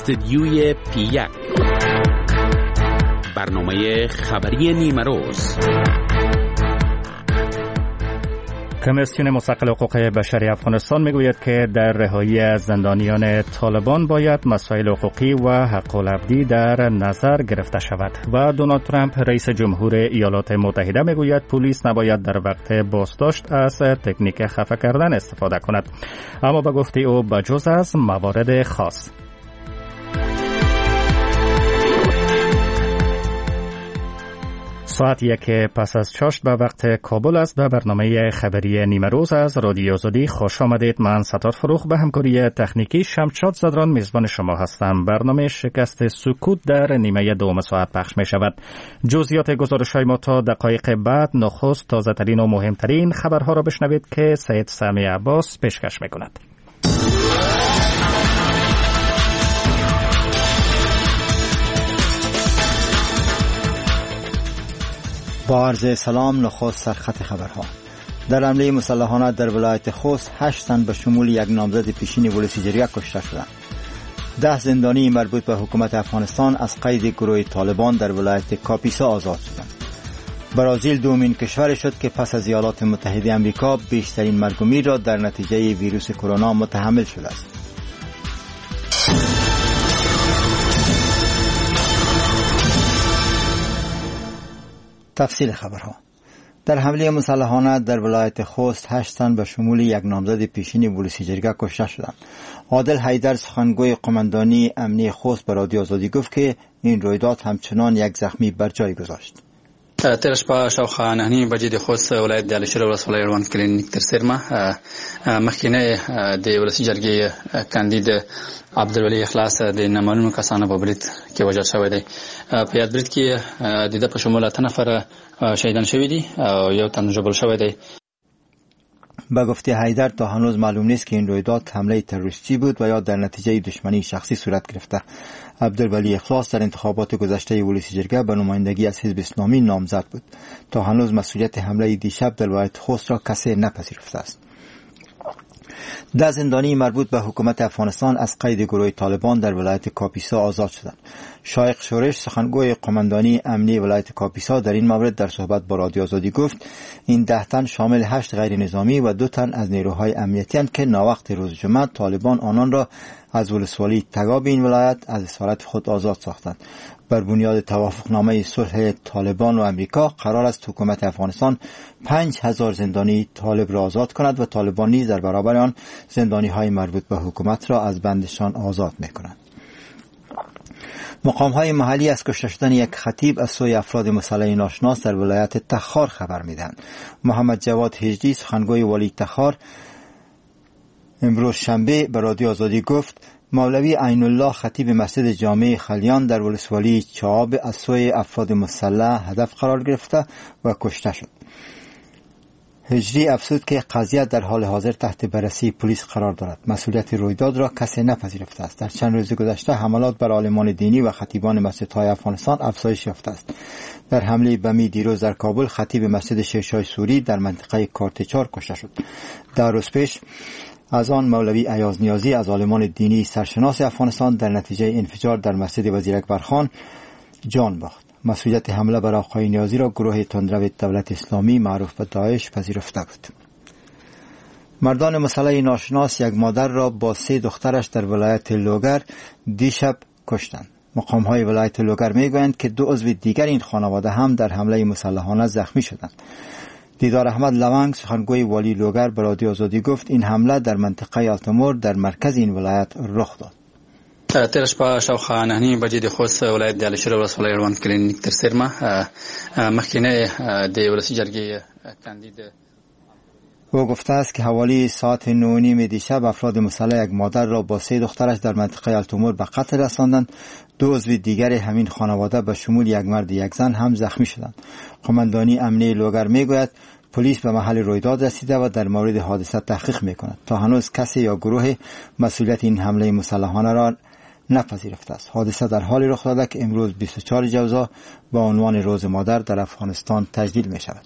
استدیوی پی1 برنامه خبری نیمروز. کمیسیون مستقل حقوق بشری افغانستان میگوید که در رهایی از زندانیان طالبان باید مسائل حقوقی و حق العبدی در نظر گرفته شود و دونالد ترامپ رئیس جمهور ایالات متحده میگوید پلیس نباید در وقت بازداشت از تکنیک خفه کردن استفاده کند، اما به گفته او بجز از موارد خاص. ساعت 1 پس از چاشت به وقت کابل است. به برنامه خبری نیمه روز از رادیو آزادی خوش آمدید. من ستار فروخ به همکاری تکنیکی شمشاد زدران میزبان شما هستم. برنامه شکست سکوت در نیمه دوم ساعت پخش می شود. جزئیات گزارش های ما تا دقایق بعد. نخست تازه ترین و مهمترین خبرها را بشنوید که سید سامی عباس پیشکش می کند. با عرض سلام، نخست سرخط خبرها. در حمله مسلحانه در ولایت خوست 8 تن به شمول یک نامزد پیشین ولسی جرگه کشته شدند. 10 زندانی مربوط به حکومت افغانستان از قید گروه طالبان در ولایت کاپیسا آزاد شدند. برزیل دومین کشور شد که پس از ایالات متحده آمریکا بیشترین مرگ و میر را در نتیجه ویروس کرونا متحمل شده است. تفصیل خبرها. در حمله مسلحانه در ولایت خوست 8 تن به شمول یک نامزد پیشین ولسی جرگه کشته شدند. عادل حیدر سخنگوی قماندانی امنی خوست به رادیو آزادی گفت که این رویداد همچنان یک زخمی بر جای گذاشت. تیر شپه شاوخوا 9 بجې د خوست ولایت د علشیر ولسوالۍ اړوند کلینیک تر څیرمه مخکینه د ولسی جرګې کاندید عبدالولي اخلاص د نامعلومو کسانو په برید کې وژل شوی دی. په یاد برید کې د ده په شمول 8 نفر شهیدان شوي دي او یو تن ژوبل شوی دی. به گفته حیدر تا هنوز معلوم نیست که این رویداد حمله تروریستی بود و یا در نتیجه دشمنی شخصی صورت گرفته. عبدالولی اخلاص در انتخابات گذشته ولسی جرگه به نمایندگی از حزب اسلامی نامزد بود. تا هنوز مسئولیت حمله دیشب در ولایت خوست را کسی نپذیرفته است. 10 زندانی مربوط به حکومت افغانستان از قید گروه طالبان در ولایت کاپیسا آزاد شدند. شایق شورش سخنگوی قماندانی امنی ولایت کاپیسا در این مورد در صحبت با رادیو آزادی گفت این 10 تن شامل 8 غیر نظامی و 2 تن از نیروهای امنیتی اند که ناوقت روز جمعه طالبان آنان را از ولسوالی تگاب این ولایت از اسارت خود آزاد ساختند. بر بنیاد توافقنامه صلح طالبان و امریکا قرار است حکومت افغانستان 5000 زندانی طالب را آزاد کند و طالبان نیز در برابر آن زندانی های مربوط به حکومت را از بندشان آزاد می‌کنند. مقام های محلی از کشته شدن یک خطیب از سوی افراد مسلح ناشناس در ولایت تخار خبر میدهند. محمد جواد هجری سخنگوی والی تخار امروز شنبه به رادیو آزادی گفت مولوی عین الله خطیب مسجد جامع خلیان در ولسوالی چاب از سوی افراد مسلح هدف قرار گرفته و کشته شد. هجری افزود که قضیه در حال حاضر تحت بررسی پلیس قرار دارد. مسئولیت رویداد را کسی نپذیرفته است. در چند روز گذشته حملات بر عالمان دینی و خطیبان مسجدهای افغانستان افزایش یافته است. در حمله بمی دیروز در کابل خطیب مسجد شیرشاه سوری در منطقه کارتچار کشته شد. 10 روز پیش از آن مولوی ایاز نیازی از عالمان دینی سرشناس افغانستان در نتیجه انفجار در مسجد وزیر اکبرخان جان باخت. مسئولیت حمله بر آقای نیازی را گروه تندرو دولت اسلامی معروف به داعش پذیرفته بود. مردان مسلح ناشناس یک مادر را با 3 دخترش در ولایت لوگر دیشب کشتند. مقام های ولایت لوگر میگویند که 2 عضو دیگر این خانواده هم در حمله مسلحانه زخمی شدند. دیدار احمد لونگ سخنگوی والی لوگر به رادیو آزادی گفت این حمله در منطقه التمور در مرکز این ولایت رخ داد. تیر شپه شاوخوا 9 بجې د خوست ولایت د علشیر ولسوالۍ اړوند کلینیک تر څیرمه مخکینه د ولسی جرګې کاندید او گفته است که حوالی ساعت 9:30 دیشب افراد مسلح یک مادر را با 3 دخترش در منطقه التمور به قتل رساندند. 2 عضو دیگر همین خانواده به شمول یک مرد یک زن هم زخمی شدند. قماندانی امنی لوگر میگوید پلیس به محل رویداد رسیده و در مورد حادثه تحقیق میکند. تا هنوز کسی یا گروه مسئولیت این حمله مسلحانه را نپذیرفته است. حادثه در حالی رخ داده که امروز 24 جوزا با عنوان روز مادر در افغانستان تجلیل می شود.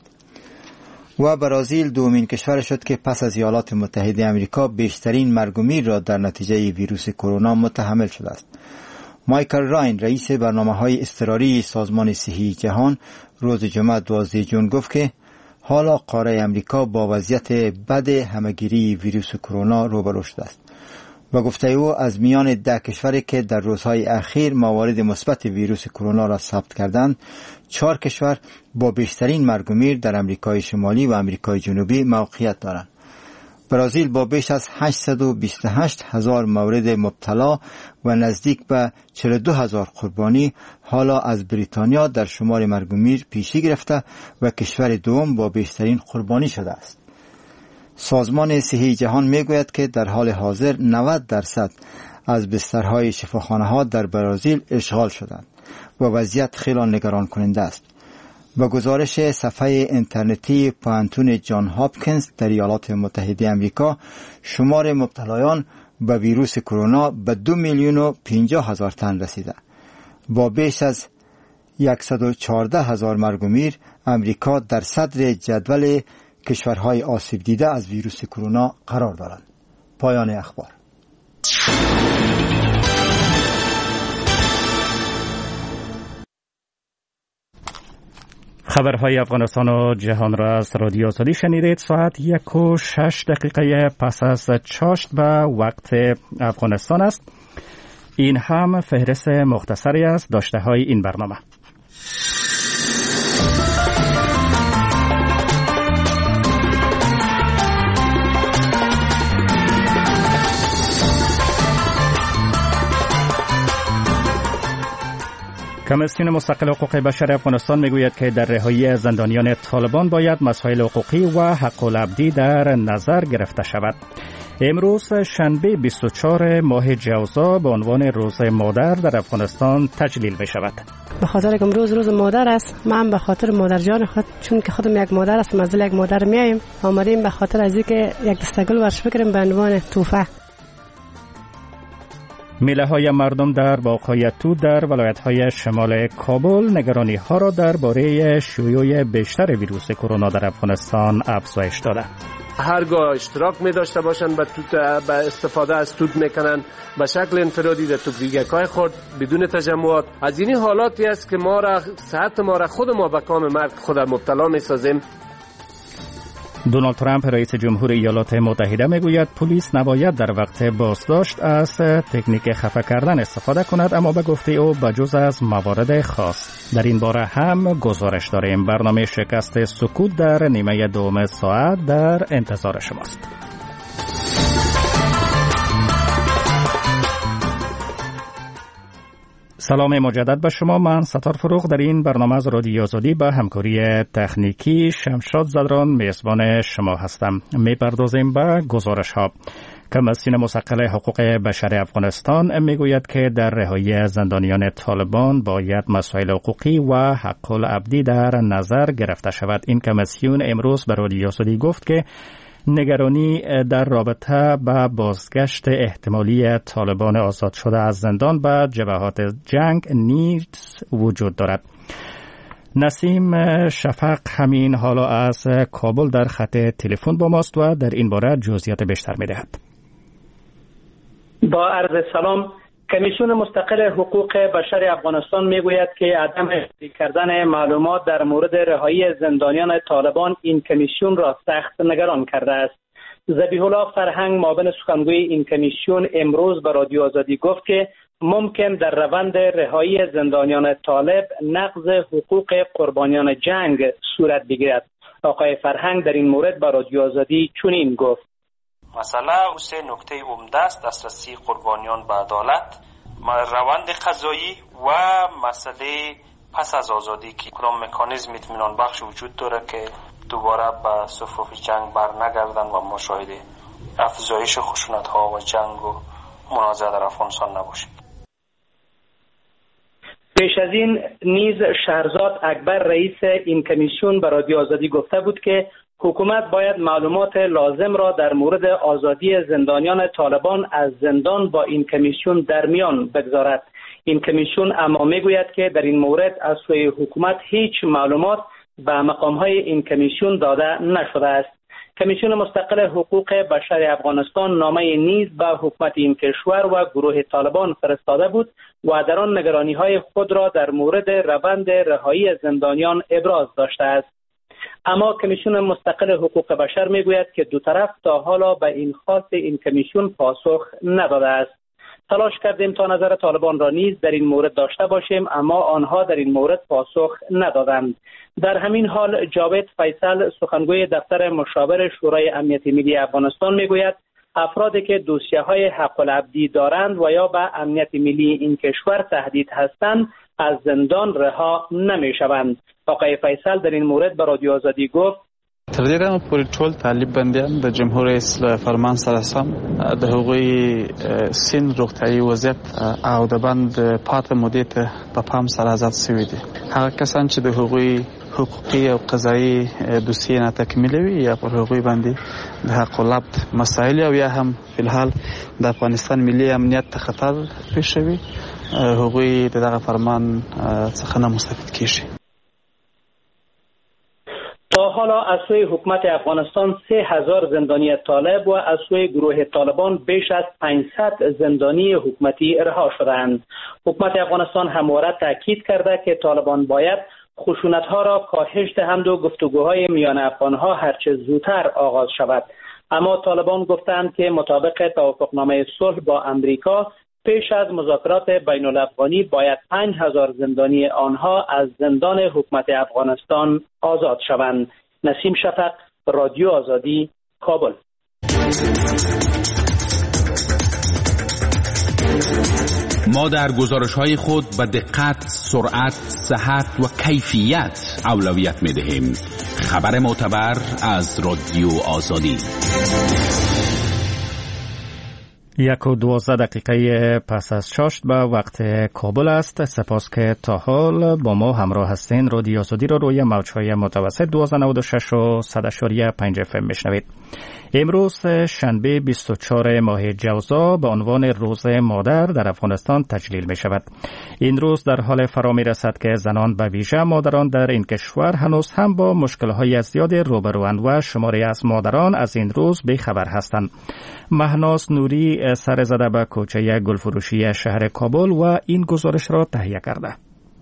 و برزیل دومین کشور شد که پس از ایالات متحده آمریکا بیشترین مرگ و میر را در نتیجه ویروس کرونا متحمل شده است. مایکل راین رئیس برنامه‌های اضطراری سازمان صحی جهان روز جمعه 12 جون گفت که حالا قاره امریکا با وضعیت بد همه‌گیری ویروس کرونا روبرو شده است. و گفته او از میان 10 کشوری که در روزهای اخیر موارد مثبت ویروس کرونا را ثبت کردند، 4 کشور با بیشترین مرگ و میر در امریکای شمالی و امریکای جنوبی موقعیت دارند. برزیل با بیش از 828,000 مورد مبتلا و نزدیک به 42,000 قربانی حالا از بریتانیا در شمار مرگ و میر پیشی گرفته و کشور دوم با بیشترین قربانی شده است. سازمان صحی جهان میگوید که در حال حاضر 90% از بسترهای شفاخانه‌ها در برزیل اشغال شدند و وضعیت خیلی نگران کننده است. با گزارش صفحه اینترنتی پانتون جان هاپکینز در ایالات متحده آمریکا، شمار مبتلایان به ویروس کرونا به 2,050,000 تن رسیده. با بیش از 114,000 مرگ و میر، امریکا در صدر جدول کشورهای آسیب دیده از ویروس کرونا قرار دارد. پایان اخبار. خبرهای افغانستان و جهان را از رادیو آزادی شنیدید. ساعت 1:06 پس از چاشت به وقت افغانستان است. این هم فهرست مختصری از داشته های این برنامه. کمیسیون مستقل حقوق بشر افغانستان میگوید که در رهایی زندانیان طالبان باید مسائل حقوقی و حق العبدی در نظر گرفته شود. امروز شنبه 24 ماه جوزا به عنوان روز مادر در افغانستان تجلیل می شود. به خاطر که امروز روز مادر است، من به خاطر مادر جان خود، چون که خودم یک مادر است، منزل یک مادر میایم، آمدیم به خاطر از اینکه یک دستگل ورش بگیریم به عنوان تحفه. میله های مردم در باغ‌های توت در ولایت‌های شمال کابل نگرانی ها را درباره شیوع بیشتر ویروس کرونا در افغانستان افزایش داده. هرگاه اشتراک می داشته باشن به استفاده از توت میکنن به شکل انفرادی در توپیگک‌های خود بدون تجمعات. از این حالاتی است که ما را صحت ما را خود ما به کام مرگ خود مبتلا می سازیم. دونالد ترامپ رئیس جمهور ایالات متحده میگوید پلیس نباید در وقت بازداشت از تکنیک خفه کردن استفاده کند، اما به گفته او بجز از موارد خاص. در این باره هم گزارش داریم. برنامه شکست سکوت در نیمه دوم ساعت در انتظار شماست. سلام مجدد به شما. من ستار فروغ در این برنامه از رادیو آزادی با همکاری تکنیکی شمشاد زدران میزبان شما هستم. میپردازیم به گزارش ها. کمیسیون مستقل حقوق بشر افغانستان میگوید که در رهایی زندانیان طالبان باید مسائل حقوقی و حق العبدی در نظر گرفته شود. این کمیسیون امروز به رادیو آزادی گفت که نگرانی در رابطه با بازگشت احتمالی طالبان آزاد شده از زندان به جبهات جنگ نیز وجود دارد. نسیم شفق همین حالا از کابل در خط تلفن با ماست و در این باره جزئیات بیشتر می‌دهد. با عرض سلام، کمیسیون مستقل حقوق بشر افغانستان میگوید که عدم افشا کردن معلومات در مورد رهایی زندانیان طالبان این کمیسیون را سخت نگران کرده است. ذبیح الله فرهنگ معاون سخنگوی این کمیسیون امروز به رادیو آزادی گفت که ممکن در روند رهایی زندانیان طالب نقض حقوق قربانیان جنگ صورت بگیرد. آقای فرهنگ در این مورد به رادیو آزادی چنین گفت: مسئله او سه نکته عمده است: دسترسی قربانیان به عدالت، روند قضایی و مسئله پس از آزادی که کدام مکانیزم اطمینان بخش وجود داره که دوباره به صفوف جنگ بر نگردن و مشاهد افزایش خشونت ها و جنگ و منازعه در افغانستان نباشید. پیش از این نیز شهرزاد اکبر رئیس این کمیسیون به رادیو آزادی گفته بود که حکومت باید معلومات لازم را در مورد آزادی زندانیان طالبان از زندان با این کمیسیون در میان بگذارد. این کمیسیون اما میگوید که در این مورد از سوی حکومت هیچ معلومات به مقام‌های این کمیسیون داده نشده است. کمیسیون مستقل حقوق بشر افغانستان نامه نیز به حکومت این کشور و گروه طالبان فرستاده بود و در آن نگرانی‌های خود را در مورد روند رهایی زندانیان ابراز داشته است. اما کمیسیون مستقل حقوق بشر میگوید که دو طرف تا حالا به این خواست این کمیسیون پاسخ نداده است. تلاش کردیم تا نظر طالبان را نیز در این مورد داشته باشیم، اما آنها در این مورد پاسخ ندادند. در همین حال جاوید فیصل سخنگوی دفتر مشاور شورای امنیت ملی افغانستان میگوید افرادی که دوسیه‌های حق العبدی دارند و یا به امنیت ملی این کشور تهدید هستند از زندان رها نمی‌شوند. آقای فیصل در این مورد به رادیو آزادی گفت تر دې دمه پورې ټول طالب بندیان د جمهور رئیس له فرمان سره سم د هغوی سین روغتیایي وضعیت او د بند پاتې مودې ته په پام سره آزاد شوي دي. هغه کسان چې د هغوی حقوقي او قضایي دوسیې ناتکمیله وي یا پر هغوی باندې د حق العبد مسایل او یا هم فلحال د افغانستان ملي امنیت ته خطر پیښ شوي هغوی د دغه فرمان څخه نه مستفید کیږي. تا حالا از سوی حکومت افغانستان 3000 زندانی طالب و از سوی گروه طالبان بیش از 500 زندانی حکومتی رها شدند. حکومت افغانستان همواره تاکید کرده که طالبان باید خشونت‌ها را کاهش دهند و گفتگوهای میان افغان‌ها هرچه زودتر آغاز شود. اما طالبان گفتند که مطابق توافقنامه صلح با امریکا پیش از مذاکرات بین الافغانی باید 5000 زندانی آنها از زندان حکومت افغانستان آزاد شوند. نسیم شفق، رادیو آزادی، کابل. ما در گزارش‌های خود به دقت، سرعت، صحت و کیفیت اولویت می‌دهیم. خبر معتبر از رادیو آزادی. 1:12 پس از 6 به وقت کابل است. سپاس که تا حال با ما همراه هستین. رادیو آزادی را روی موج‌های متوسط 1296 و 100.5 FM میشنوید. امروز شنبه 24 ماه جوزا به عنوان روز مادر در افغانستان تجلیل می شود. این روز در حال فرا می رسد که زنان به ویژه مادران در این کشور هنوز هم با مشکل‌های زیاد روبروند و شماری از مادران از این روز بی‌خبر هستند. مهناز نوری سر زده به کوچه گلفروشی شهر کابل و این گزارش را تهیه کرده.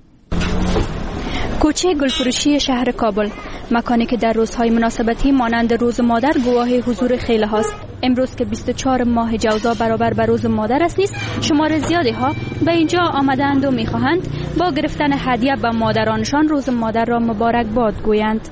کوچه گلفروشی شهر کابل، مکانی که در روزهای مناسبتی مانند روز مادر گواه حضور خیلی هاست. امروز که 24 ماه جوزا برابر به روز مادر است نیست، شمار زیادی ها به اینجا آمدند و میخواهند با گرفتن هدیه به مادرانشان روز مادر را مبارک باد گویند.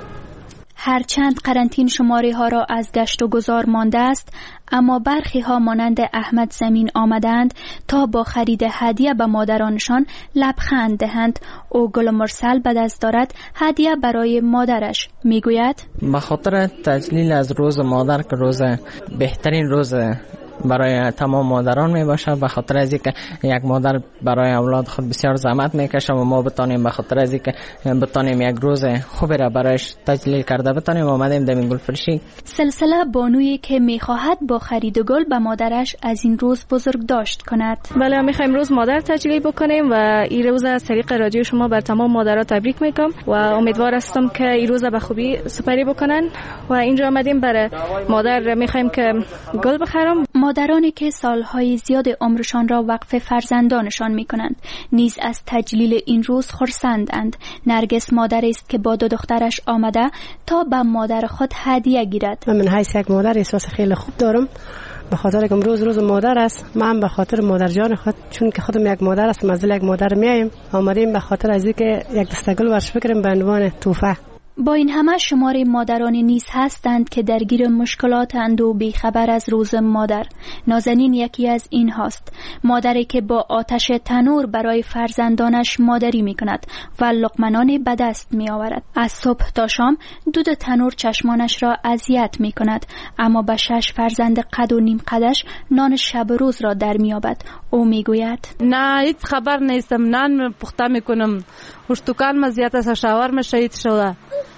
هرچند قرنطین شماری ها را از گشت و گذار مانده است، اما برخی ها مانند احمد زمین آمدند تا با خرید هدیه به مادرانشان لبخند دهند. او گل مرسل به دست دارد هدیه برای مادرش. میگوید به خاطر تجلیل از روز مادر که روز بهترین روز برای تمام مادران می باشد، به خاطر از اینکه یک مادر برای اولاد خود بسیار زحمت میکشه و ما بتانیم به خاطر از اینکه بتانیم یک روز خوبی را برایش تجلیل کرده بتانیم آمدیم در این گلفروشی. سلسله بانویی که میخواهد با خرید گل به مادرش از این روز بزرگ داشت کند. بله، میخوایم روز مادر تجلیل بکنیم و این روز از طریق رادیو شما بر تمام مادرها تبریک میگم و امیدوار هستم که این روز به خوبی سپری بکنن و اینجا آمدیم برای مادر میخوایم که گل بخرم. مادرانی که سالهای زیاد عمرشان را وقف فرزندانشان می‌کنند نیز از تجلیل این روز خرسندند. نرگس مادری است که با دو دخترش آمده تا به مادر خود هدیه گیرد. من حیث یک مادر احساس خیلی خوب دارم، به خاطر که امروز روز مادر است. من به خاطر مادر جان خود، چون که خودم یک مادر است، از یک مادر میایم، آمدیم به خاطر از اینکه یک دستگل ورش بکریم به عنوان تحفه. با این همه شمار مادرانی نیز هستند که درگیر مشکلاتند و بیخبر از روز مادر. نازنین یکی از این هاست. مادری که با آتش تنور برای فرزندانش مادری می کند و لقمنانی به دست می آورد. از صبح تا شام دود تنور چشمانش را اذیت می کند، اما به 6 فرزند قد و نیم قدش نان شب و روز را در می یابد. او می گوید نه، هیچ خبر نیستم. نان پخته می کنم، هشتوکان ما زیاد است، شاورما شهید شده.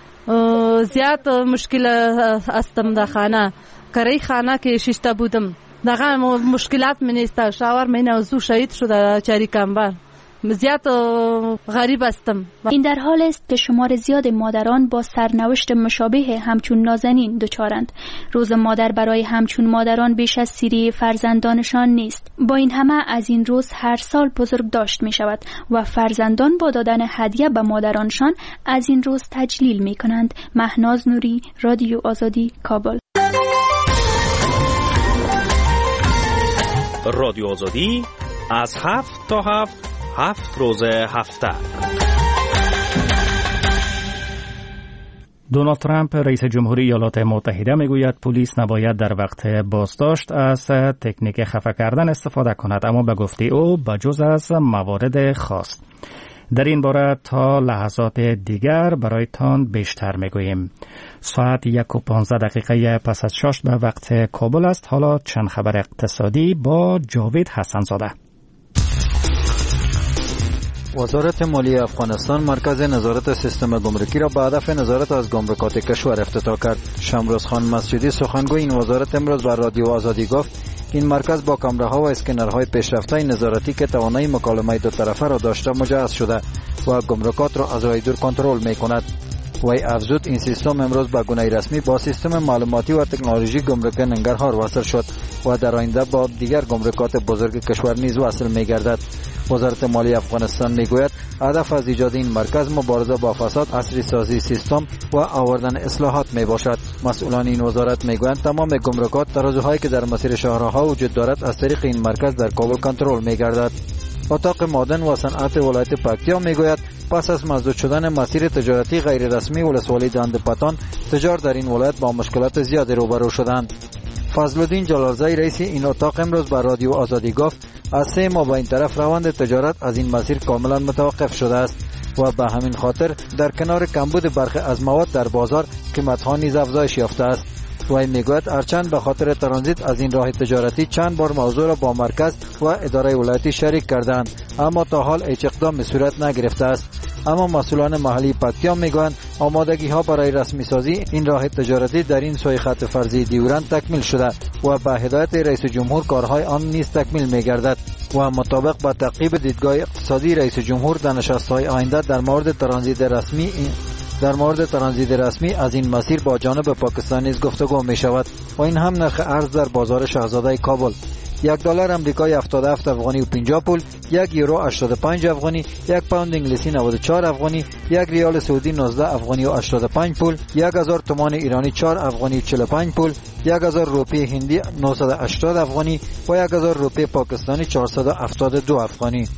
زیاد مشکل استم در خانه، کاری خانه که شیشته بودم، دقیقا مشکلات می نیست. شاور می نوزو شهید شده چاری کمبر زیاد غریب هستم. این در حال است که شمار زیاد مادران با سرنوشت مشابه همچون نازنین دچارند. روز مادر برای همچون مادران بیش از سیری فرزندانشان نیست. با این همه از این روز هر سال بزرگ داشت می شود و فرزندان با دادن هدیه به مادرانشان از این روز تجلیل می کنند. مهناز نوری، رادیو آزادی، کابل. رادیو آزادی از 7 تا 7 روز هفته. دونالد ترامپ رئیس جمهوری ایالات متحده میگوید پلیس نباید در وقت بازداشت از تکنیک خفه کردن استفاده کند، اما به گفته او بجز از موارد خاص. در این باره تا لحظات دیگر برایتان بیشتر میگوییم. ساعت 1:15 پس از 6 به وقت کابل است. حالا چند خبر اقتصادی با جاوید حسنزاده. وزارت مالیه افغانستان مرکز نظارت سیستم گمرکی را به هدف نظارت از گمرکات کشور افتتاح کرد. شمروز خان مسجدی سخنگوی این وزارت امروز بر رادیو آزادی گفت این مرکز با کامراها و اسکنرهای پیشرفته نظارتی که توانایی مکالمه دو طرفه را داشته مجهز شده و گمرکات را از راه دور کنترل می‌کند. وی افزود این سیستم امروز به گونه رسمی با سیستم معلوماتی و تکنولوژی گمرک ننگرهار وصل شد و در آینده با دیگر گمرکات بزرگ کشور نیز وصل می‌گردد. وزارت مالیه افغانستان میگوید هدف از ایجاد این مرکز مبارزه با فساد، عصری سازی سیستم و آوردن اصلاحات می باشد. مسئولان این وزارت میگویند تمام گمرکات ترازوهایی که در مسیر شهرها وجود دارد از طریق این مرکز در کابل کنترل میگردد. اتاق معدن و صنعت ولایت پکتیا میگوید پس از مسدود شدن مسیر تجارتی غیر رسمی ولسوالی دندپتان، تجار در این ولایت با مشکلات زیادی روبرو شدند. فضلالدین جلالزایی رئیس این اتاق امروز بر رادیو آزادی گفت از 3 ماه به این طرف روند تجارت از این مسیر کاملا متوقف شده است و به همین خاطر در کنار کمبود برخی از مواد در بازار قیمت‌ها نیز افزایش یافته است. وی میگوید هرچند به خاطر ترانزیت از این راه تجارتی چند بار موضوع را با مرکز و اداره ولایتی شریک کردند، اما تا حال هیچ اقدام صورت نگرفته است. اما مسئولان محلی پکتیا میگویند آمادگی ها برای رسمی سازی این راه تجارتی در این سوی خط فرضی دیورند تکمیل شده و به هدایت رئیس جمهور کارهای آن نیز تکمیل میگردد و مطابق با تعقیب دیدگاه اقتصادی رئیس جمهور در نشست‌های آینده در مورد ترانزیت رسمی از این مسیر با جانب پاکستان نیز گفتگو می شود و این هم نرخ ارز در بازار شاهزاده کابل. $1 امریکایی 77 افغانی و 50 پول، 1 یورو 85 افغانی، 1 پوند انگلیسی 94 افغانی، 1 ریال سعودی 19 افغانی و 85 پول، 1000 تومان ایرانی 4 افغانی و 45 پول، 1000 روپیه هندی 980 افغانی و 1000 روپیه پاکستانی 472 افغانی.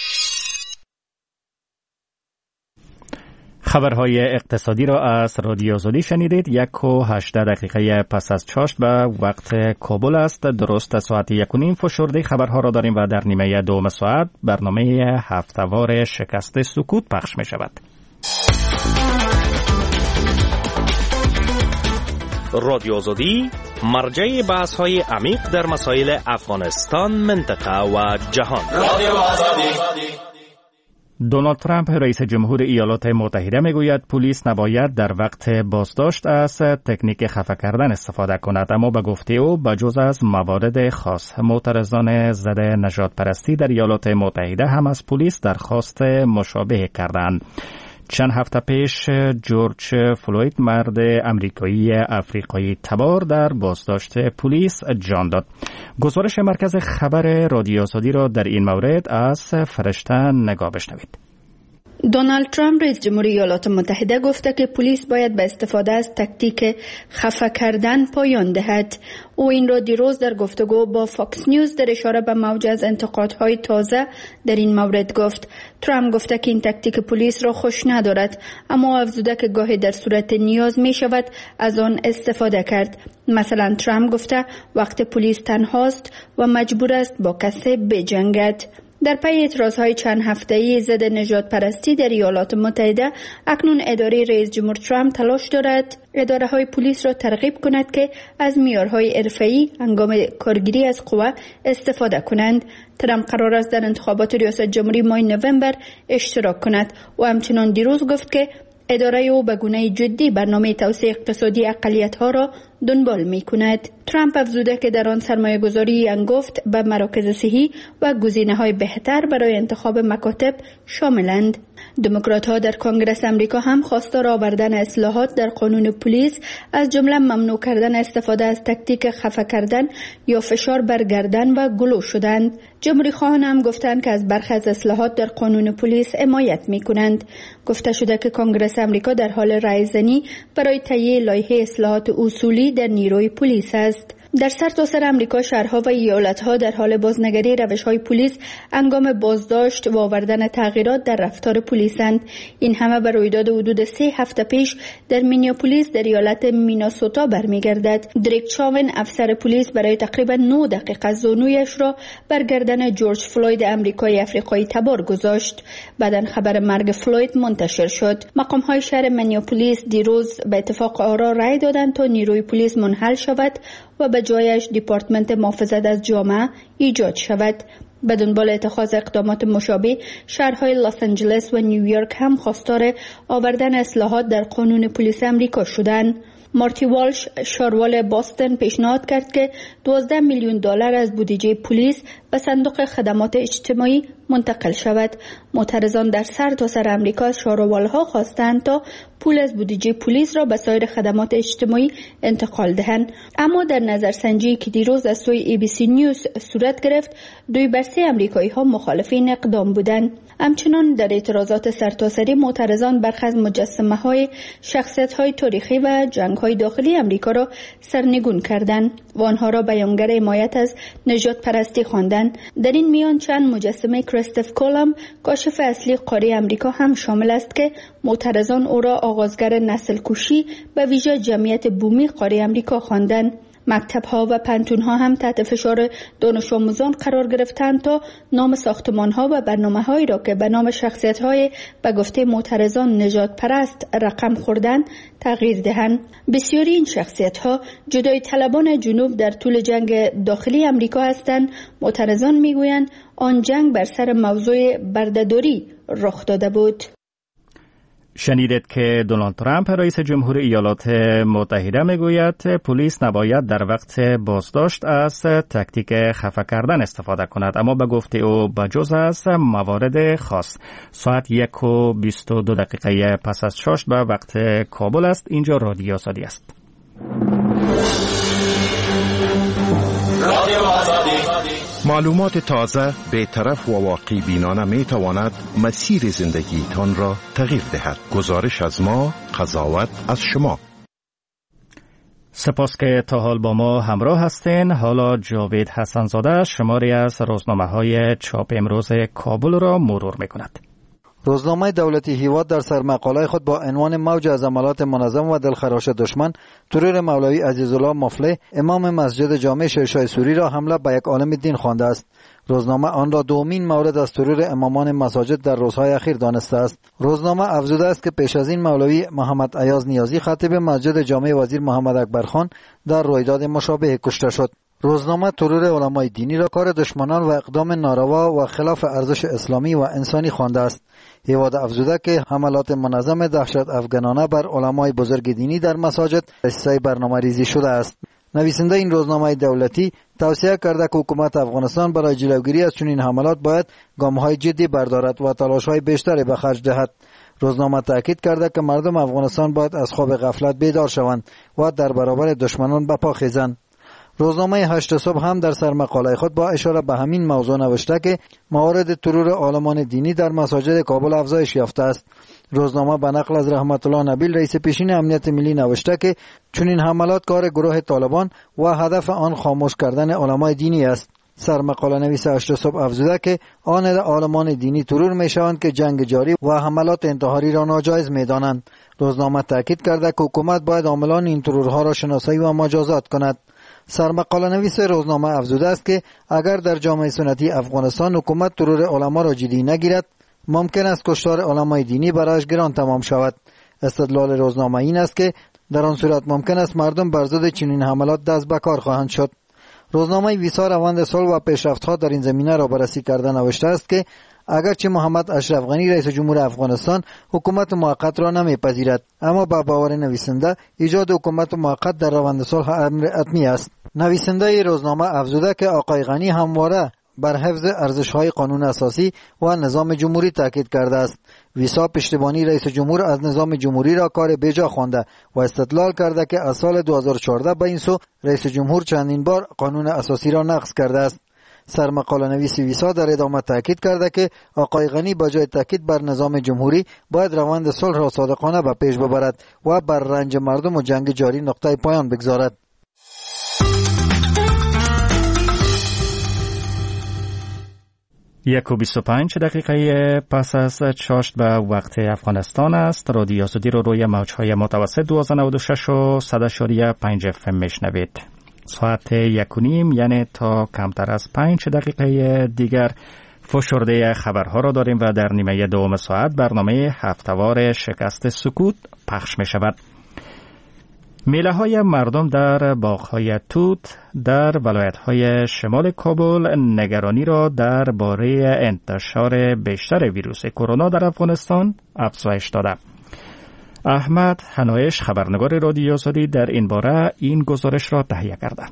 خبرهای اقتصادی را از رادیو آزادی شنیدید. 1:18 پس از 6 به وقت کابل است. درست ساعت 1:30 فشرده خبرها را داریم و در نیمه دوم ساعت برنامه هفته‌وار شکست سکوت پخش می شود. رادیو آزادی مرجع بحث‌های عمیق در مسائل افغانستان، منطقه و جهان. رادیو آزادی. دونالد ترامپ رئیس جمهور ایالات متحده میگوید پلیس نباید در وقت بازداشت از تکنیک خفه کردن استفاده کند، اما به گفته او بجز از موارد خاص. معترضان ضد نژاد پرستی در ایالات متحده هم از پلیس درخواست مشابه کردند. چند هفته پیش جورج فلوید، مرد امریکایی افریقایی تبار، در بازداشت پلیس جان داد. گزارش مرکز خبر رادیو آزادی را در این مورد از فرشته نگاه بشنوید. دونالد ترامپ رئیس جمهوری ایالات متحده گفته که پلیس باید به استفاده از تاکتیک خفه کردن پایان دهد. او این را دیروز در گفتگو با فاکس نیوز در اشاره به موج از انتقادهای تازه در این مورد گفت. ترامپ گفته که این تاکتیک پلیس را خوش ندارد، اما افزوده که گاهی در صورت نیاز می شود از آن استفاده کرد. مثلا ترامپ گفته وقت پلیس تنهاست و مجبور است با کسی بجنگد. در پی اعتراضهای چند هفته‌ای ضد نژاد پرستی در ایالات متحده، اکنون اداره رئیس جمهور ترامپ تلاش دارد اداره‌های پلیس را ترغیب کند که از معیارهای حرفه‌ای هنگام کارگیری از قوه استفاده کنند. ترامپ قرار است در انتخابات ریاست جمهوری ماه نوامبر اشتراک کند و همچنان دیروز گفت که اداره او به گونه جدی برنامه توسعه اقتصادی اقلیت‌ها را دنبال می‌کند. ترامپ افزوده که در آن سرمایه‌گذاری انگفت به مراکز صحی و گزینه‌های بهتر برای انتخاب مکاتب شاملند. دموکرات‌ها در کنگره آمریکا هم خواستار آوردن اصلاحات در قانون پلیس، از جمله ممنوع کردن استفاده از تاکتیک خفه کردن یا فشار بر گردن و گلو شدند. جمهوری‌خواهان هم گفتند که از برخی از اصلاحات در قانون پلیس حمایت می‌کنند. گفته شده که کنگره آمریکا در حال رایزنی برای تهیه لایحه اصلاحات اصولی در نیروی پلیس است. در سرتاسر آمریکا شهرها و ایالت‌ها در حال بازنگری روش‌های پلیس هنگام بازداشت و آوردن تغییرات در رفتار پلیسند. این همه به رویداد حدود 3 هفته پیش در مینیاپولیس در ایالت میناسوتا برمیگردد. دریک چاون افسر پلیس برای تقریبا 9 دقیقه زانویش را بر گردن جورج فلوید امریکایی افریقایی تبار گذاشت. بعداً خبر مرگ فلوید منتشر شد. مقام‌های شهر مینیاپولیس دیروز به اتفاق آرا رأی دادند تا نیروی پلیس منحل شود و به جایش دیپارتمنت محافظت از جامعه ایجاد شود. به دنبال اتخاذ اقدامات مشابه، شهرهای لس آنجلس و نیویورک هم خواستار آوردن اصلاحات در قانون پلیس امریکا شدند. مارتی والش، شاروال باستن، پیشنهاد کرد که 12 میلیون دلار از بودجه پلیس به صندوق خدمات اجتماعی منتقل شود. معترضان در سرتاسر آمریکا از شاروالها خواستند تا پول از بودجه پلیس را به سایر خدمات اجتماعی انتقال دهند. اما در نظرسنجی که دیروز از سوی ABC نیوز صورت گرفت، 2/3 آمریکایی ها مخالف این اقدام بودند. همچنان در اعتراضات سرتاسری معترضان برخی از مجسمه های شخصیت های تاریخی و جنگ های داخلی آمریکا را سرنگون کردند و آنها را بیانگر حمایت از نژاد پرستی خواندند. در این میان چند مجسمه کریستوف کولوم، کاشف اصلی قاره آمریکا هم شامل است که معترضان او را آغازگر نسل کشی به ویژه جمعیت بومی قاره آمریکا خواندند. مکتب‌ها و پانتون‌ها هم تحت فشار دانش آموزان قرار گرفتند تا نام ساختمان‌ها و برنامه‌هایی را که به نام شخصیت‌های به گفته معترضان نژاد پرست رقم خوردند تغییر دهند. بسیاری این شخصیت‌ها جدای طلبان جنوب در طول جنگ داخلی آمریکا هستند. معترضان می‌گویند آن جنگ بر سر موضوع بردهداری رخ داده بود. شنیدید که دونالد ترامپ رئیس جمهور ایالات متحده میگوید پلیس نباید در وقت بازداشت از تاکتیک خفه کردن استفاده کند، اما به گفته او بجز از موارد خاص. ساعت 1:22 پس از 6 به وقت کابل است. اینجا رادیو آزادی است. معلومات تازه، بی‌طرف و واقعی بینانه می تواند مسیر زندگیتان را تغییر دهد. گزارش از ما، قضاوت از شما. سپاس که تا حال با ما همراه هستین. حالا جاوید حسنزاده شماری از روزنامه‌های چاپ امروز کابل را مرور می‌کند. روزنامه دولتی هیواد در سرمقاله خود با عنوان موج از عملات منظم و دلخراش دشمن، ترور مولوی عزیزالله مفلح امام مسجد جامع شیرشاه سوری را حمله به یک عالم دین خوانده است. روزنامه آن را دومین مورد از ترور امامان مساجد در روزهای اخیر دانسته است. روزنامه افزوده است که پیش از این مولوی محمد ایاز نیازی خطیب مسجد جامع وزیر محمد اکبرخان در رویداد مشابه کشته شد. روزنامه ترور علمای دینی را کار دشمنان و اقدام ناروا و خلاف ارزش اسلامی و انسانی خوانده است. هیواد افزوده که حملات منظم دهشت افغانانه بر علمای بزرگ دینی در مساجد حصه برنامه ریزی شده است. نویسنده این روزنامه دولتی توصیه کرده که حکومت افغانستان برای جلوگیری از چنین حملات باید گام‌های جدی بردارد و تلاش‌های بیشتری به خرج دهد. روزنامه تاکید کرده که مردم افغانستان باید از خواب غفلت بیدار شوند و در برابر دشمنان به پا خیزند. روزنامه 8 صبح هم در سرمقاله خود با اشاره به همین موضوع نوشته که موارد ترور عالمان دینی در مساجد کابل افزایش یافته است. روزنامه به نقل از رحمت الله نبیل رئیس پیشین امنیت ملی نوشته که چنین حملات کار گروه طالبان و هدف آن خاموش کردن علمای دینی است. سرمقاله نویس 8 صبح افزوده که آن عالمان دینی ترور میشوند که جنگ جاری و حملات انتحاری را ناجایز میدانند. روزنامه تاکید کرده که حکومت باید عاملان این ترورها را شناسایی و مجازات کند. سرمقاله نویس روزنامه افزوده است که اگر در جامعه سنتی افغانستان حکومت ترور علما را جدی نگیرد، ممکن است کشتار علمای دینی برایش گران تمام شود. استدلال روزنامه این است که در آن صورت ممکن است مردم بر ضد چنین حملات دست به کار خواهند شد. روزنامه ویسا روند صلح و پیشرفت‌ها در این زمینه را بررسی کرده نوشته است که اگرچه محمد اشرف غنی رئیس جمهور افغانستان حکومت موقت را نمیپذیرد، اما با باور نویسنده ایجاد حکومت موقت در روند صلح امر حتمی است. نویسنده روزنامه افزوده که آقای غنی همواره بر حفظ ارزش‌های قانون اساسی و نظام جمهوری تاکید کرده است. ویسا پشتیبانی رئیس جمهور از نظام جمهوری را کار بیجا خوانده و استدلال کرده که از سال 2014 به این سو رئیس جمهور چندین بار قانون اساسی را نقض کرده است. سرمقاله نویس ویسا در ادامه تاکید کرده که آقای غنی با جای تاکید بر نظام جمهوری باید روند صلح را صادقانه به پیش ببرد و بر رنج مردم و جنگ جاری نقطه پایان بگذارد. 1:25 دقیقه پس از چاشت به وقت افغانستان است. رادیو آزادی رو روی موج‌های متوسط 1296 و 100.5 FM میشنوید. ساعت 1:30 یعنی تا کمتر از 5 دقیقه دیگر فشرده خبرها را داریم و در نیمه دوم ساعت برنامه هفته‌وار شکست سکوت پخش می شود. میله های مردم در باغ‌های توت در ولایت‌های شمال کابل نگرانی را درباره انتشار بیشتر ویروس کرونا در افغانستان افزایش داده. احمد حنایش خبرنگار رادیو آزادی در این باره این گزارش را تهیه کرده.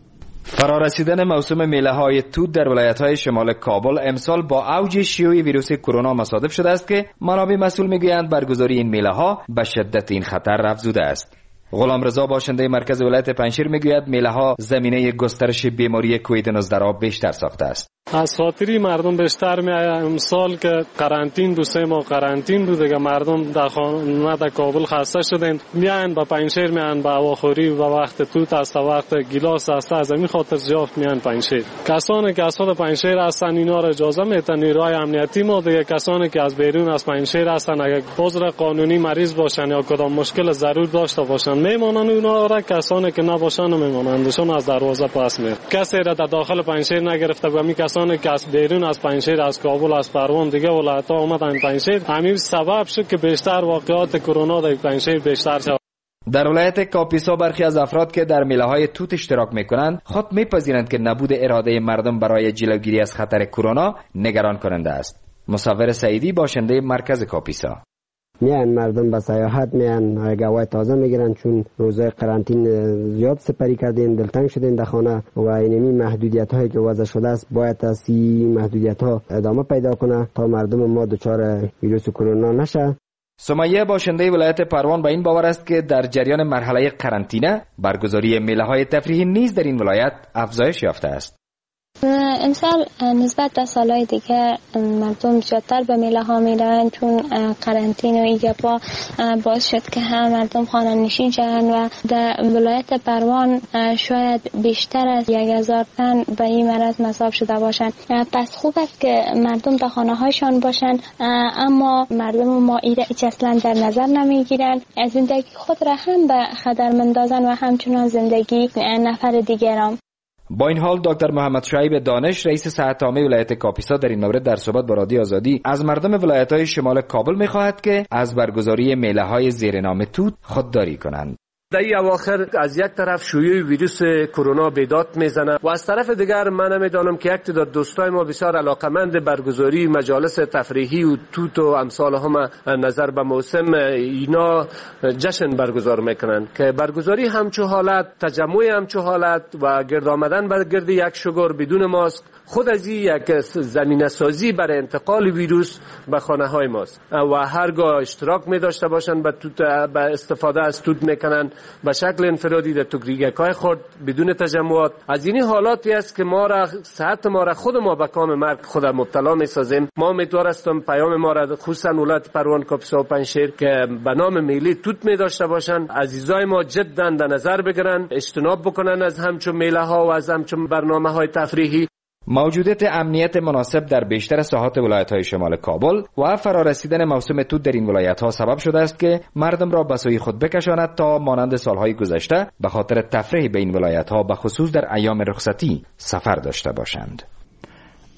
فرارسیدن موسم میله های توت در ولایت های شمال کابل امسال با اوج شیوع ویروس کرونا مصادف شده است که منابع مسئول میگویند برگزاری این میله ها به شدت این خطر افزوده است. غلام رضا باشنده مرکز ولایت پنجشیر میگوید میله ها زمینه گسترش بیماری کووید 19 را بیشتر ساخته است. از خاطری مردم بیشتر میآیند. امسال که قرنطین 2-3 ماه قرنطین بود دیگه، مردم در خانه در کابل خسته شدند، میایند با پنجشیر، میایند با هواخوری و وقت توت است، وقت گیلاس است، از این خاطر جفت میایند پنجشیر. کسانی که از خود پنجشیر هستند اینا را اجازه میدن نیروهای امنیتی ما، دیگه کسانی که از بیرون از پنجشیر هستند اگر عذر قانونی مریض باشن یا کدام مشکل ضرور داشته باشن میمانند، اونا را کسانی که نباشن میمانندشون از دروازه پس میاد. کسی را در داخل پنجشیر نگرفته و می کسانی که از بیرون از پنجشیر، از کابل، از پروان دیگه ولایت‌ها اومدن پنجشیر، همین سبب شد که بیشتر واقعات کرونا در پنجشیر بیشتر شد. در ولایت کاپیسا برخی از افراد که در میله‌های توت اشتراک می‌کنند خود می‌پذیرند که نبود اراده مردم برای جلوگیری از خطر کرونا نگران کننده است. مصور سعیدی باشنده مرکز کاپیسا: میان مردم به سیاحت میان، گوای تازه میگیرن چون روزای قرنطین زیاد سپری کردین، دلتنگ شدین در خانه و اینمی محدودیت هایی که وضع شده است باید از این محدودیت ها ادامه پیدا کنه تا مردم ما دچار ویروس کرونا نشه. سمیه باشنده ولایت پروان به این باور است که در جریان مرحله قرنطینه برگزاری میله های تفریحی نیز در این ولایت افزایش یافته است. امسال نسبت به سالهای دیگه مردم زیادتر به میله ها میرن چون قرنطینه و ایجابا باعث شد که هم مردم خانه نشین شدن و در ولایت پروان شاید بیشتر از 1000 تن به این مرض مصاب شده باشند. پس خوب است که مردم در خانه هایشان باشند، اما مردم ما ایره هیچ اصلا در نظر نمیگیرن، زندگی خود را هم به خطر مندازن و همچنان زندگی نفر دیگران. با این حال دکتر محمد شعیب دانش رئیس صحت عامه ولایت کاپیسا در این مورد در صحبت با رادیو آزادی از مردم ولایت‌های شمال کابل می‌خواهد که از برگزاری میله‌های زیر نام توت خودداری کنند. در این اواخر از یک طرف شیوع ویروس کرونا بیداد میزنه و از طرف دیگر من نمیدانم که یک تعداد دوستای ما بسیار علاقمند برگزاری مجالس تفریحی و توت و امثال هم نظر به موسم اینا جشن برگزار میکنن که برگزاری همچو حالت، تجمع همچو حالت و گرد آمدن بر گرد یک شگار بدون ماسک خود از یک زمینه سازی برای انتقال ویروس به خانه های ماست و هرگاه اشتراک می داشته باشند به استفاده از توت میکنن به شکل انفرادی در توگریگکای خود بدون تجمعات. از این حالاتی است که ما را صحت ما را خود ما به کام مرگ خود مبتلا می سازیم. ما امیدوارستم پیام ما را خصوصا ولایت پروان، کاپیسا و پنجشیر که به نام میله توت می داشته باشند عزیزای ما جدا در نظر بگیرن، اجتناب بکنن از همچون میله ها و از همچون برنامه های تفریحی. موجودیت امنیت مناسب در بیشتر ساحات ولایت‌های شمال کابل و فرارسیدن موسم توت در این ولایت‌ها سبب شده است که مردم را به سوی خود بکشاند تا مانند سالهای گذشته به خاطر تفریح به این ولایت‌ها به خصوص در ایام رخصتی سفر داشته باشند.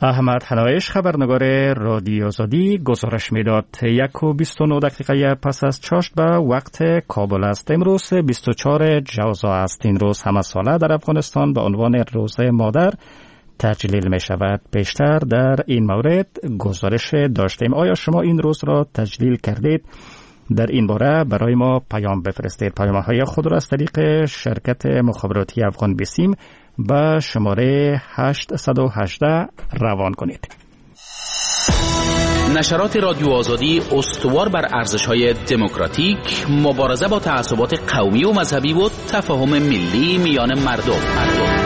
احمد حنایش خبرنگار رادیو آزادی گزارش میداد. 1:29 پس از چاشت به وقت کابل است. امروز 24 جوزا است. این روز همه ساله در افغانستان به عنوان روز مادر تجلیل می شود. بیشتر در این مورد گزارش داشتیم. آیا شما این روز را تجلیل کردید؟ در این باره برای ما پیام بفرستید. پیام‌های خود را از طریق شرکت مخابراتی افغان بیسیم به شماره 818 روان کنید. نشرات رادیو آزادی استوار بر ارزش‌های دموکراتیک، مبارزه با تعصبات قومی و مذهبی و تفاهم ملی میان مردم.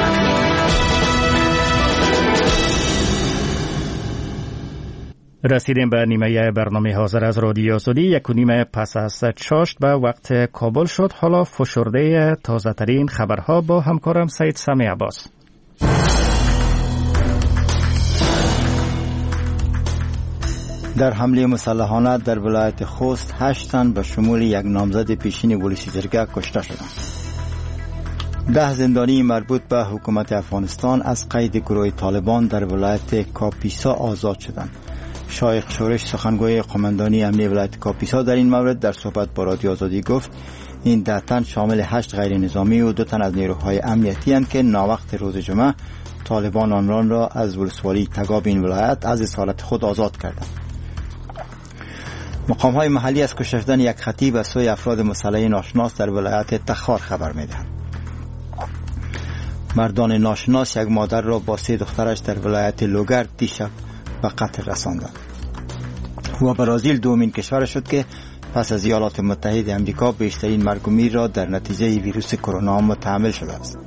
رسیدیم به نیمه برنامه حاضر از رادیو آزادی. 1:30 پس از چاشت به وقت کابل شد. حالا فشرده تازه ترین خبرها با همکارم سید سمی عباس. در حمله مسلحانه در ولایت خوست 8 تن به شمول یک نامزد پیشین ولسی جرگه کشته شدند. 10 زندانی مربوط به حکومت افغانستان از قید گروه طالبان در ولایت کاپیسا آزاد شدند. شایخ شورش سخنگوی قماندانی امنیه ولایت کاپیسا در این مورد در صحبت با رادیو آزادی گفت این 10 تن شامل 8 غیر نظامی و 2 تن از نیروهای امنیتی هستند که ناوقت روز جمعه طالبان آنان را از ولسوالی تگاب این ولایت از اسارت خود آزاد کردند. مقام‌های محلی از کشته شدن یک خطیب از سوی افراد مسلح ناشناس در ولایت تخار خبر می‌دهند. مردان ناشناس یک مادر را با 3 دخترش در ولایت لوگر دیشب به قتل رساندند. و برزیل دومین کشور شد که پس از ایالات متحده آمریکا بیشترین مرگ و میر را در نتیجه ویروس کرونا متحمل شده است.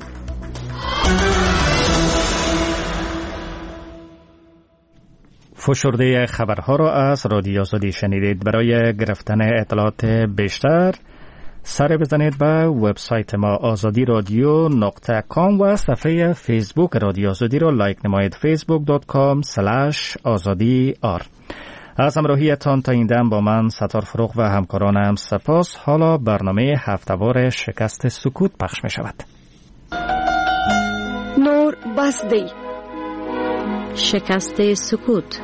فشرده خبرها را از رادیو آزادی شنیدید. برای گرفتن اطلاعات بیشتر سر بزنید به وبسایت ما azadi.radio.com و صفحه فیسبوک رادیو آزادی را لایک نمایید. facebook.com/azadi.r. از همراهیتان تا این دم با من ستار فروغ و همکارانم سپاس. حالا برنامه هفته‌وار شکست سکوت پخش می شود. نور بسدی شکست سکوت.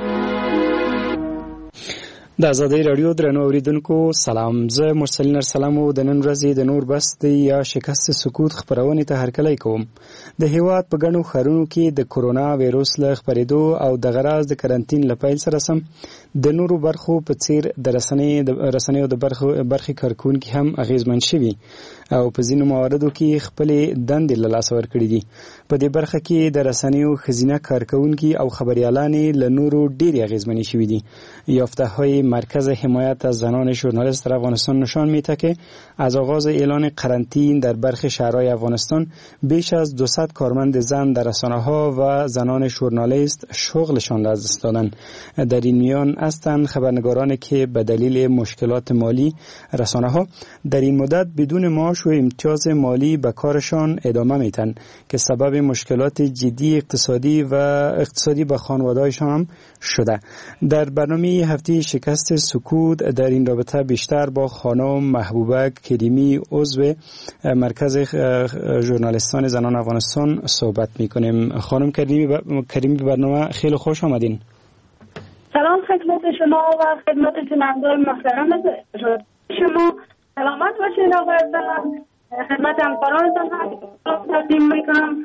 د آزادۍ رادیو درنو اوریدونکو سلام. زه مرسلین ارسلم او د نن ورځې د نور بسدی یا شکست سکوت خبرونه ته هرکلی کوم. د هیواد په ګڼو ښارونو کې د کرونا وایروس له خپرېدو او د غراز د کرنټین له پیل سره سم د نورو برخو په څیر د رسنیو د برخې کارکونکي هم اغیزمن شوي او په ځینو مواردو کې خپل دندې له لاسه ورکړي دي. په دې برخه کې د رسنیو ښځینه کارکونکي او خبریالانې له نورو ډېرې اغیزمنې شوي دي. یافته‌های مرکز حمایت از زنان ژورنالیست در افغانستان نشان می‌دهد که از آغاز اعلان قرنطین در برخی شهرهای افغانستان بیش از 200 کارمند زن در رسانه‌ها و زنان ژورنالیست شغلشان را از دست دادند. در این میان هستند خبرنگارانی که به دلیل مشکلات مالی رسانه‌ها در این مدت بدون معاش و امتیاز مالی به کارشان ادامه می‌دهند که سبب مشکلات جدی اقتصادی به خانواده‌هایشان هم شده. در برنامه هفته شکست سکوت در این رابطه بیشتر با خانم محبوبه کریمی عضو مرکز ژورنالیستان زنان افغانستان صحبت می‌کنیم. خانم کریمی به برنامه خیلی خوش آمدین. سلام خدمت شما و خدمت شنوندگان محترم. شما سلامت باشید و خدمت همکارانتان هم تقدیم می‌کنم.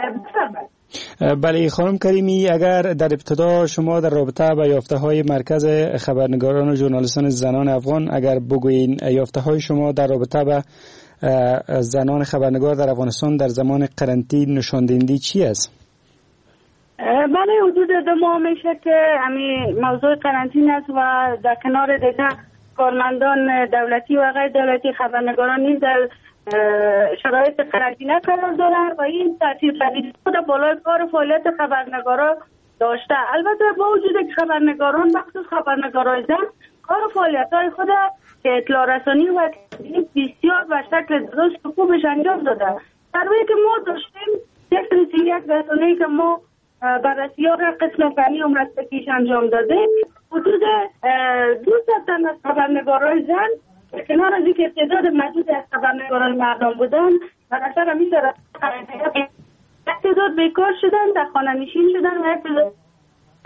بله خانم کریمی، اگر در ابتدا شما در رابطه با یافته‌های مرکز خبرنگاران و ژورنالیستان زنان افغان اگر بگویین یافته‌های شما در رابطه با زنان خبرنگار در افغانستان در زمان قرنطین نشان دهنده چی است؟ بله حدود 2 ماه میشه که همین موضوع قرنطین است و در کنار دیگر کارمندان دولتی و غیر دولتی خبرنگاران نیز در شرایط قرنطینه قرار دارند و این تاثیر پذیری خود بالای کار و فعالیت خبرنگاران داشته. البته با وجود که خبرنگاران بخصوص خبرنگارای زن کار و فعالیت‌های خود که اطلاع رسانی و بسیار به شکل درست و خوبش انجام داده. در واقع که ما داشتیم یک رسانه‌ای که ما بررسی‌ها را قسم فنی و مسلکیش انجام داده، حدود 200 تن از خبرنگارای زن کنار از اینکه تعداد محدود از خبرنگاران مردم بودن و اکثر تعداد بیکار شدن، در خانه نشین شدن و یک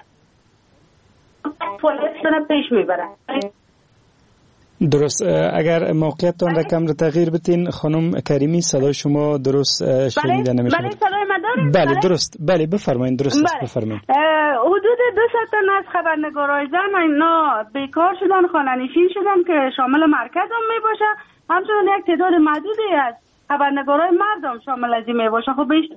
فعالیتشون پیش میبرن. درست. اگر موقعیتتان را کم تغییر بتین خانم کریمی، صدای شما درست شنیده نمیشه. بله صدای من دارید؟ بله درست. بله بفرمایید. درست است. بفرمایید. حدود 200 تن از خبرنگارای زن اینا بیکار شدن، خانه‌نشین شدن که شامل مرکز هم میباشه، همچنین یک تعداد محدودی از خبرنگارای مردم شامل از این میباشه. خب بیشتر.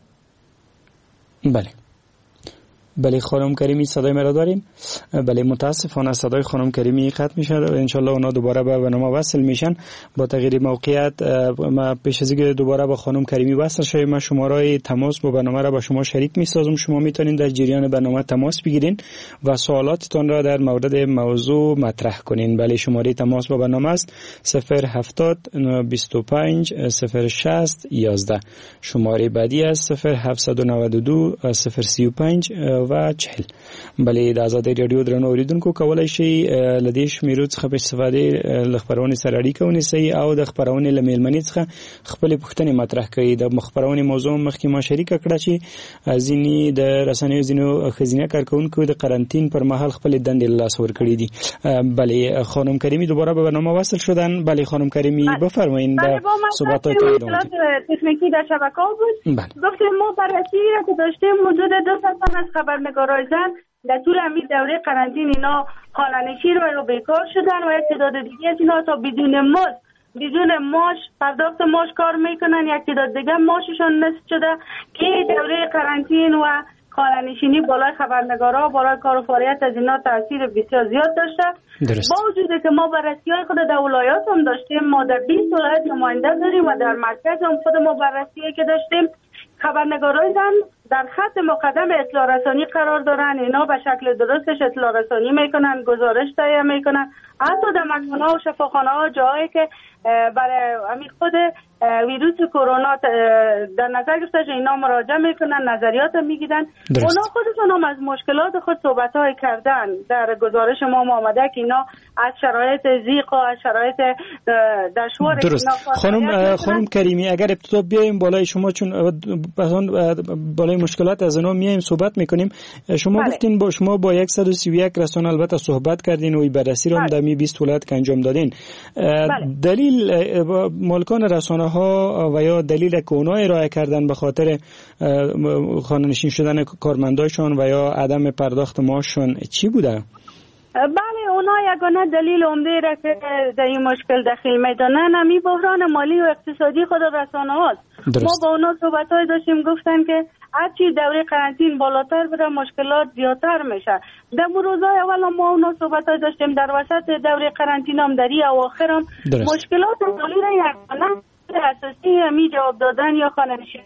بله. بله خانم کریمی صدای مرا داریم؟ بله متاسفانه صدای خانم کریمی قطع میشه. انشالله اونا دوباره به برنامه وصل میشن. با تغییر موقعیت ما پیش از اینکه دوباره با خانم کریمی وصل شویم ما شماره تماس با برنامه را با شما شریک میسازم. شما میتونین در جریان برنامه تماس بگیرین و سوالاتتان را در مورد موضوع مطرح کنین. بله شماره تماس با برنامه است 070 25 060 11. شماره بعدی است 0792 035 و 40. بله د آزادۍ رادیو درنو اوریدونکو کولای شي لدې شمیرو څخه په استفاده له خبرونې سره اړیکه ونیسئ او د خبرونې له میلمنې څخه خپل پوښتنې مطرح کړئ. د خبرونې موضوع مخکې ما شریکه کړه چې ځینې د رسنیو ځینو ښځینه کارکونکو د قرنطین پر مهال خپل دندې له لاسه ورکړې دي. بله خانم کریمی دوباره به برنامه وصل شدن. بله خانم کریمی بفرمایید. بله با صحبت‌های تکنیکی در شبکه بود. گفتیم ما بررسی را که داشتیم حدود 200 تا از خبرنگارای زن در طول همین دوره قرنطین اینا خانه‌نشین و بیکار شدن و یک تعداد دیگه از اینا تا بدون معاش پرداخت معاش کار میکنن. یک تعداد دیگه معاششون نصف شده که دوره قرنطین و خانه‌نشینی بالای خبرنگارا بالای کار و فعالیت از اینا تاثیر بسیار زیاد داشته. با وجودی که ما بررسی‌های خود در ولایات هم داشتیم، ما در 20 ولایت نماینده داریم و در مرکز هم خود ما بررسی‌ای که داشتیم، خبرنگارای زن در خط مقدم اطلاع رسانی قرار دارن. اینا به شکل درستش اطلاع رسانی میکنن، گزارش تهیه میکنن، حتی در مکان‌ها و شفاخانه‌ها جایی که برای همین خود ویروس کرونا در نظر گرفته شده اینا مراجعه میکنن، نظریات میگیرن. اونا خودشون هم از مشکلات خود صحبت‌های کردن. در گزارش ما آمده که اینا از شرایط ضیق و از شرایط دشوار درست. خانم کریمی اگر ابتدا بیایم بالای شما، چون بالای مشکلات از اونا میایم صحبت میکنیم، شما گفتین با شما با 131 رسانه البته صحبت کردین و بررسی رو هم در 20 ولایت که انجام دادین. دلیل مالکان رسانه ها و یا دلیل که اونا ارائه کردن به خاطر خانه‌نشین شدن کارمندایشان و یا عدم پرداخت معاششان چی بوده؟ بله اونا یگانه دلیل عمده را که در این مشکل دخیل میدانن همین بحران مالی و اقتصادی خود رسانه هاست. ما با اونا صحبت‌های داشتیم، گفتن که هرچی دوره قرنطین بالاتر بره مشکلات زیادتر میشه. در روزهای اول ما اونا صحبت‌های داشتیم، در وسط دوره قرنطین هم در اواخر هم مشکلات مالی را یگانه اساسی همین جواب دادن یا خانه‌نشینی.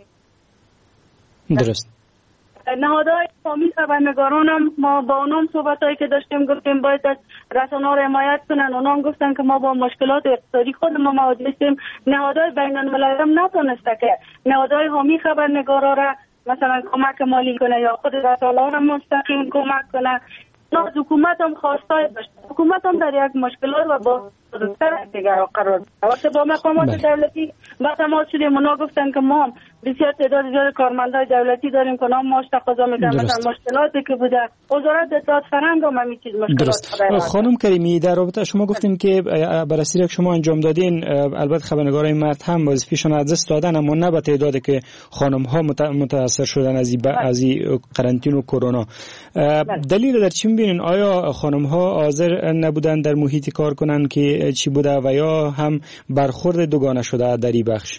درست. نهادهای حامی خبرنگاران هم ما با اونام صحبتایی که داشتیم گفتیم باید از رسانه‌ها رو حمایت کنن. اونام گفتن که ما با مشکلات اقتصادی خود ما مواجه هستیم. نهادهای بین‌المللی هم نتونسته که نهادهای حامی خبرنگارا را مثلا کمک مالی کنه یا خود رسانه‌ها را مستقیم کمک کنه. حکومت هم خواستای داشت. حکومت هم در یک مشکلات و با دیگر قرار داشته. با مقامات دولتی با تماس شدیم، اونا گفتن که ما هم بسیار تعداد زیاد کارمندای دولتی داریم که اونا معاش تقاضا میکنن. مثلا مشکلاتی که بوده وزارت اطلاعات فرهنگ هم همین چیز مشکلات. خانم کریمی در رابطه شما گفتین که بررسی را شما انجام دادین، البته خبرنگارای مرد هم وظیفه‌شون از دست دادن، اما نه به تعدادی که خانم ها متاثر شدن از قرنطین و کرونا. دلیل در چی می‌بینین؟ آیا خانم ها حاضر نبودن در محیطی کار کنن که چی بوده و یا هم برخورد دوگانه شده در این بخش؟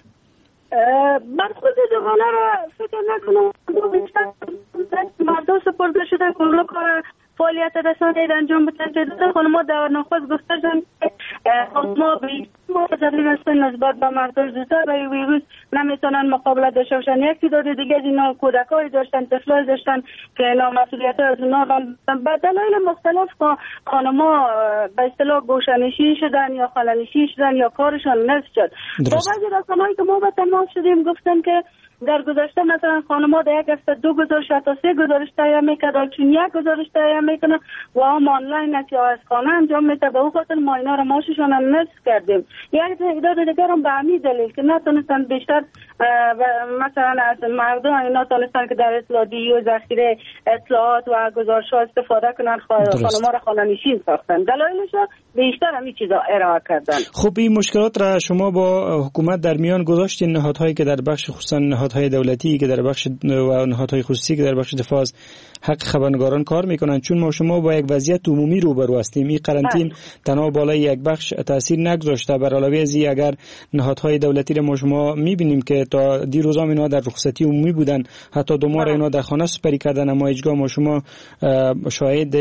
برخورد دوگانه را فکر نکنم. مردم سپرده شده کل کار فعالیت رسانه‌ای انجام بدن. خانم‌ها در نخست گفتن که ما متضرر هستن نسبت به مردم زودتر و ویروس نمیتونن مقابله داشته باشن. یک تعداد دیگه از اینا کودکای داشتن، طفلای داشتن که اینا مسئولیت از اونا به دلایل مختلف خانم‌ها به اصطلاح گوشه‌نشین شدن یا خاله‌نشین شدن یا کارشان نصف شد. با بعضی رسانه‌ای که ما به تماس شدیم گفتن که در گذشته مثلا خانم‌ها در یک هفته 2 گزارش تا 3 گزارش تهیه می‌کردن، چون یک گزارش تهیه می‌کنن و هم آنلاین یا از خانه انجام می‌دن. به اون خاطر ما اینا رو معاششون هم نصف کردیم. یک تعداد دیگر هم به همین دلیل که نتونستن بیشتر مثلا از مردم اینا تونستن که در اطلاعیه و ذخیره اطلاعات و گزارش‌ها استفاده کنن، خانم‌ها را خانه‌نشین ساختن. دلایلش بیشتر همین چیزا ارائه کردن. خب این مشکلات را شما با حکومت در میان گذاشتین؟ نهادهایی که در بخش خصوصا نهادهای دولتی که در بخش و نهادهای خصوصی که در بخش دفاع حق خبرنگاران کار میکنن، چون ما شما با یک وضعیت عمومی روبرو هستیم. این قرنطین تنها بالای یک بخش تاثیر نگذاشته، بر علاوه از این اگر نهادهای دولتی را ما شما میبینیم که تا دیروز هم اینا در رخصتی عمومی بودن، حتی دو ماه اینا در خانه سپری کردن، اما هیچگاه ما شما شاهد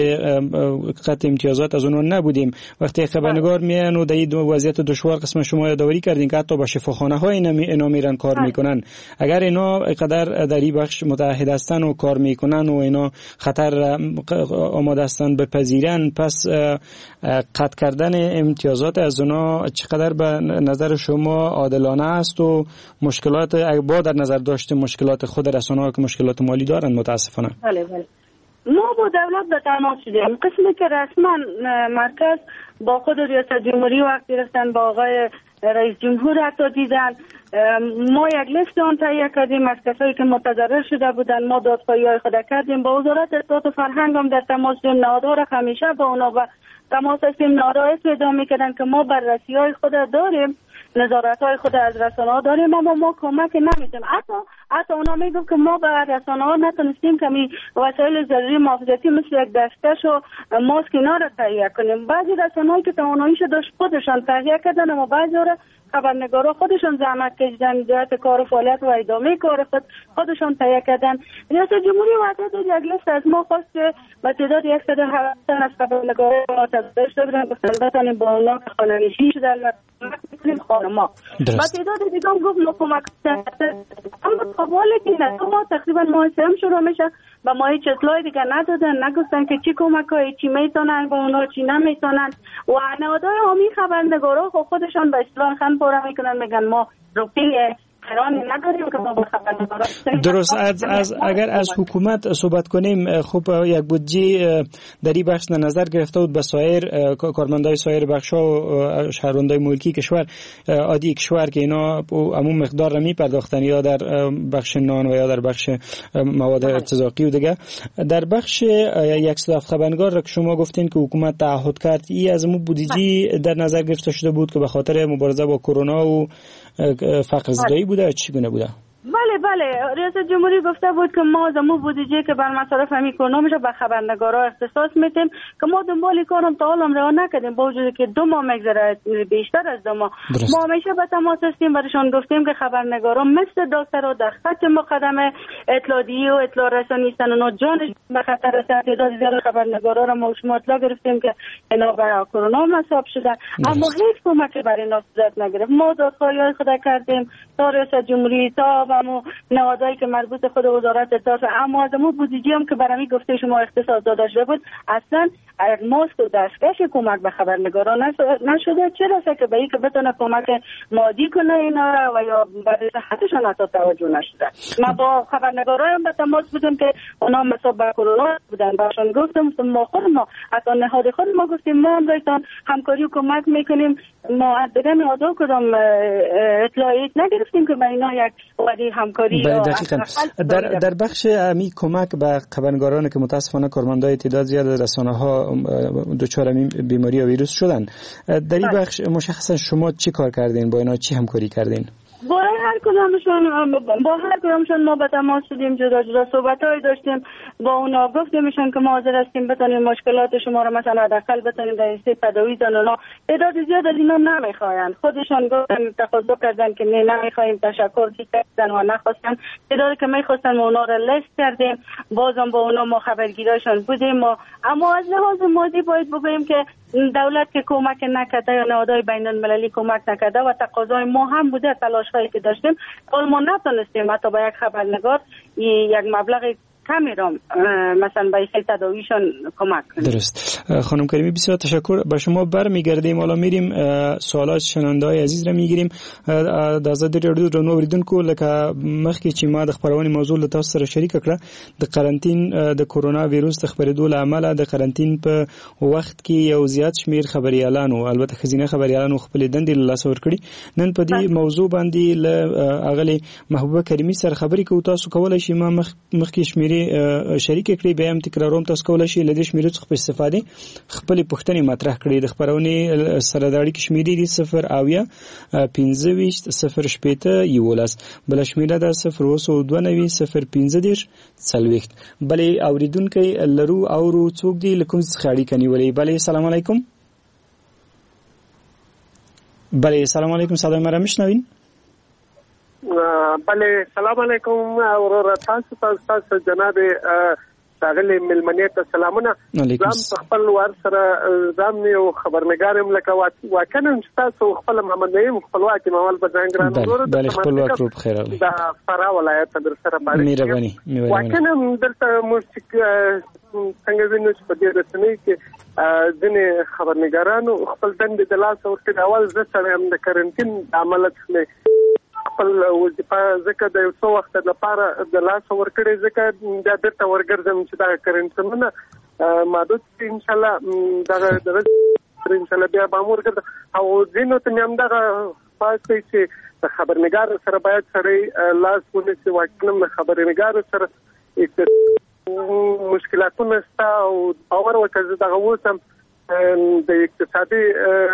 قطع امتیازات از اونها نبودیم. وقتی خبرنگار میان و در این وضعیت دشوار قسم شما یادآوری کردین که حتی با شفاخانه های اینا میرن کار میکنن. اگر اینا قدر در این بخش متحد هستن و کار میکنن و اینا خطر آماده هستن بپذیرن، پس قطع کردن امتیازات از اونا چقدر به نظر شما عادلانه است و مشکلات با در نظر داشته مشکلات خود رسانه‌ها که مشکلات مالی دارن متاسفانه؟ بله. ما با دولت به تماس شدیم. قسمی که رسما مرکز با خود ریاست جمهوری وقت گرفتن، با آقای رئیس جمهور حتی دیدن، ما یک لیست آن تهیه کردیم از کسایی که متضرر شده بودن. ما دادخواهی‌های خود کردیم، با وزارت اطلاعات و فرهنگ هم در تماس شدیم. نهادها را همیشه با اونا و تماس هستیم. نهادها ادعا می‌کردن که ما بررسی‌های خود داریم، نظارت‌های خود از رسانه‌ها داریم، اما ما کمک نمی‌کنیم. حتی اونا میگن که ما به رسانه‌ها نتونستیم که وسایل ضروری محافظتی مثل یک دستکش و ماسک اینا را تهیه کنیم. بعضی رسانه‌هایی که تواناییش داشت خودشان تهیه کردن، اما بعضی را خبرنگارا خودشون زحمت کشیدن، جهت کار و فعالیت و ادامه کار خودشون تهیه کردن. ریاست جمهوری وعده داد یک لیست از ما خواست که به تعداد 107 تن از خبرنگارا ما تبدیل شدن، بتونیم با اونا خانه‌نشین شدن و می‌کنیم خانم‌ها. با تعداد دیگه هم گفت ما کمک کردن، اما قباله که نه ما تقریبا ماه سوم شروع میشه و ما هیچ اطلاعی دیگه ندادن، نگفتن که چی کمک‌های چی میتونن با اونا چی نمیتونن. و نهادهای عمومی خبرنگارا خودشان به اصطلاح خن پاره میکنن، میگن ما روپیه قرانی نداریم که ما خبرنگارا. درست. اگر از حکومت صحبت کنیم، خب یک بودجه در این بخش نظر گرفته بود به سایر کارمندای سایر بخش‌ها و شهروندای ملکی کشور عادی کشور که اینا عموم مقدار را میپرداختن، یا در بخش نان و یا در بخش مواد ارتزاقی و دیگه. در بخش 107 خبرنگار را که شما گفتین که حکومت تعهد کرد، این از مو بودجه در نظر گرفته شده بود که به خاطر مبارزه با کرونا و فقر زدایی بوده، چگونه بوده؟ بله ریاست جمهوری گفته بود که ما زمو بودجه که بر مصارف اکنومیش به خبرنگارا اختصاص میدیم که ما دنبال کارم تا حالا راه نکردیم، با وجودی که 2 ماه میگذره، بیشتر از 2 ماه. ما همیشه به تماس هستیم، برشان گفتیم که خبرنگارا مثل دکترها در خط مقدم اطلاعیه و اطلاع رسانی هستن، اونا جانش به خطر است. تعداد زیاد خبرنگارا را ما شما اطلاع گرفتیم که اینا برای کرونا مصاب شدن، اما هیچ کمکی برای اینا صورت نگرفت. ما دادخواهی خود کردیم تا ریاست جمهوری، تا و نهادهایی که مربوط خود وزارت اطلاعات، اما از اون بودجه هم که برای گفته شما اختصاص داده شده بود اصلا ماسک و دستکش کمک به خبرنگاران نشده. چرا که به این که بتونه کمک مادی کنه اینا و یا برای صحتشان حتی توجه نشده. ما با خبرنگاران هم به تماس بودیم که اونا مصاب به کرونا بودن، برشان گفتم ما حتی نهاد خود ما گفتیم ما هم رایتان همکاری و کمک میکنیم. ما از دیگه نهادها کدام اطلاعیت نگرفتیم که به اینا یک وعده همکاری. در بخش امی کمک به خبرنگاران که متاسفانه کارمندای تعداد زیاد از رسانه‌ها دچار بیماری و ویروس شدن، در این بخش مشخصا شما چی کار کردین؟ با اینا چی همکاری کردین؟ با هر کدامشون ما به تماس شدیم، جدا جدا صحبت‌های داشتیم با اونا، گفتیمشون که ما حاضر هستیم بتونیم مشکلات شما رو مثلا حداقل بتونیم در این پدوی زن. اونا تعداد زیاد از اینا نمیخواین، خودشون گفتن تقاضا کردن که نمیخوایم، تشکر کردن و نخواستن. تعدادی که میخواستن ما اونا رو لیست کردیم، بازم با اونا ما خبرگیراشون بودیم. اما از لحاظ مادی باید بگوییم که دولت که کمک نکرده یا نهادهای بین المللی کمک نکرده و تقاضای ما هم بوده، تلاش‌هایی که داشتیم، ما نتونستیم حتی با یک خبرنگار یک مبلغ کمی را مثلا به این تداویشان کمک کنیم. درست. خانم کریمی بسیار تشکر. به شما برمیگردیم. حالا میریم سوالات شنونده‌های عزیز را میگیریم. د آزادي رادیو درنو اوریدونکو لکه مخکې چې ما د خبرونې موضوع له تاسو سره شریک کړه د قرنټین د کورونا وایروس د خبرېدو له امله د قرنټین په وخت کې یو زیات شمیر خبريالانو البته خزینه خبريالانو خپل دندې له لاس ورکړي. نن په دې موضوع باندې له اغلی محبوبه کریمی سره خبرې کوو. تاسو کولای شئ ما مخکې شمیرې شریک کړئ بیا هم تکراروم. تاسو کولای شئ له دې شمیرې څخه په استفاده خپل پوښتنې مطرح کړئ. د خبرونې سره د اړیکې شمیرې دي 0 25 0 شپېته 11 بل شمیره ده 0 2 0 15 40. بلې اوریدونکي لرو او څوک دی لکه څه اړیکه نیولې. بلې سلام علیکم. بله سلام علیکم. صدای مرا میشنوین؟ بله سلام علیکم ورور تاسو جناب ښاغلي ملمنې ته سلامونه. زم خپل ور سره زم یو خبرنګارم لکه واکنه تاسو خپل محمد نعیم خپلواکي مول په ځانګړي ورور بله خپلواک روپ خیر علي د فرا ولایت در سره باندې مهرباني واکنه دلته موسیق څنګه وینو چې په دې رسنۍ کې ځینې خبرنګارانو خپل دندې د لاس ورکړي. اول زه سره هم د کرنټین عمل څخه خپل وظیفه ځکه د یو څو وخت لپاره د لاس ورکړي ځکه د دته ورګرځم چې دا کرنټینونه محدود ان شاء الله دا ان شاء الله بیا به امور کړ او ځینو ته هم دا پاتې چې خبرنګار سره باید سره لاس ونیسي. واکنه خبرنګار سره مشکلاتونه ستا او باور وکړه دغه وسم د اقتصادي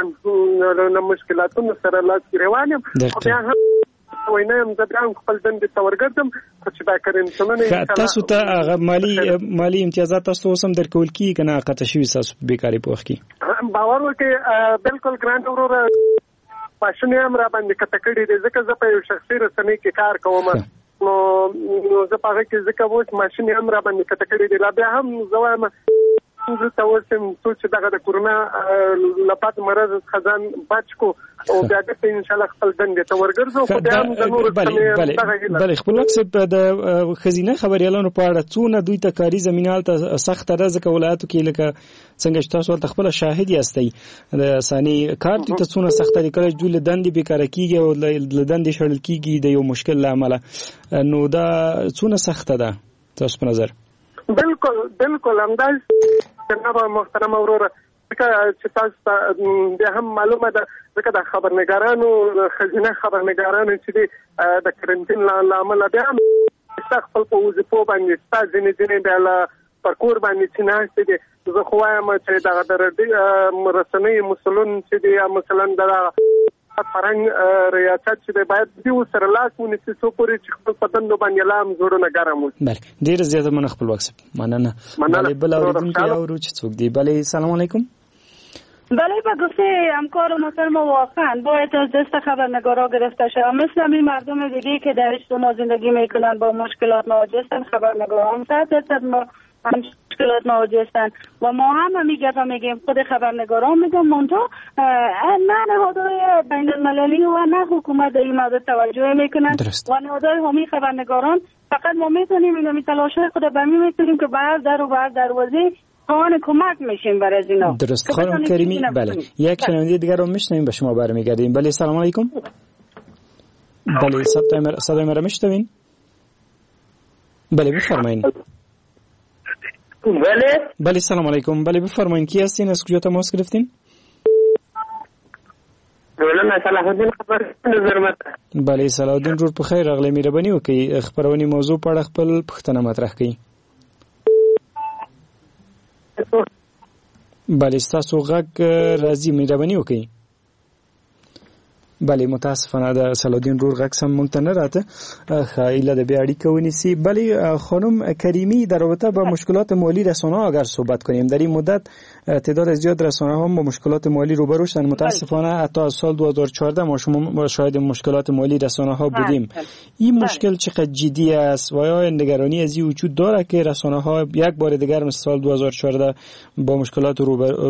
مشکلاتونو سره لاس روانم او بیا هم وینم د بانک خپل دندې تورګردم چې دا کرنټونه تاسو ته هغه مالی امتیازات تاسو هم درکول کی کنه قطع شوی تاسو بیکاری په وخت کې باور وکړئ بالکل ګرانټ ورور پښنه هم را باندې کته کړی دی ځکه زه په یو شخصي رسنۍ کې کار کوم نو زه په هغه کې ځکه وځ ماشين هم را باندې کته کړی دی. لا بیا هم زوام زه تاسو چې دغه د کورونا لپاره مرز خزان بچکو او بیا د ان شاء الله خپل دندې ته ورګرځو خو بیا هم د نور بل خپل وخت د خزینه خبريالانو په اړه څونه دوی ته کاری زمينال ته سخت رزق ولایتو کې لکه څنګه تاسو ته خپل شاهد یاستئ د ثاني کار ته څونه سخت لري کله جوړ دندې بیکاره کیږي او د دندې شړل کیږي د یو مشکل لامل نو دا څونه سخت ده تاسو په نظر؟ بالکل همداز جناب محترم وروره چې تاسو به هم معلومه ده ځکه د خبرنګارانو خزینه خبرنګارانو چې د کرنټین لامل بیا هم خپل په وظیفو باندې تاسو ځینې د پرکور باندې چې ناشته دي. زه خو وایم چې د رسنۍ مسلون چې دی مثلا د فرنګ ریاست چې باید دیو سره لاس ونیسي څو پورې چې خپل پدندو باندې لام جوړونه ګرام وي. بله ډیر زیاته من خپل وخت مننه. بل اوریدونکو او چې څوک دی. بله سلام علیکم. بله به گفته همکار محترم واقعا باید از دست خبرنگارا گرفته شود مثل همین مردم دیگه که در اجتماع زندگی میکنن با مشکلات مواجه هستن. خبرنگارا هم 100% مشکلات مواجه هستن و ما هم میگم میگیم خود خبرنگارا میگم منتها نه نهادهای بین المللی و نه حکومت در این مورد توجه میکنن و نهادهای حامی خبرنگاران فقط ما میتونیم این تلاش‌های خود به می میتونیم که بر در و بر دروازه خانه کمک میشیم برای از اینا. درست خانم کریمی. بله یک شنونده دیگر رو میشنویم به شما برمیگردیم. بله سلام علیکم. بله صدای مرا میشنوین؟ بله بفرمایید. بله سلام علیکم. بله بفرمایید کی هستین از کجا تماس گرفتین؟ مولانا صلاح الدین خبر نظر. بله صلاح الدین جوړ په خیر اغلی مهرباني وکړئ خبرونی موضوع په اړه خپل پوښتنه مطرح کړئ. بله ستاسو غږ راځي مهرباني وکړئ. بله متاسفانه د سلادین رور غږ سم مونږ ته نه راته خایله د بیا اړیکه ونیسي. بله خانم کریمی در رابطه با مشکلات مالی رسانه‌ها اگر صحبت کنیم در این مدت تعداد زیاد رسانه‌ها با مشکلات مالی روبرو شدن متاسفانه حتی از سال 2014 ما شما شاهد مشکلات مالی رسانه‌ها بودیم. این مشکل چقدر جدی است و آیا نگرانی از این وجود داره که رسانه‌ها یک بار دیگر مثل سال 2014 با مشکلات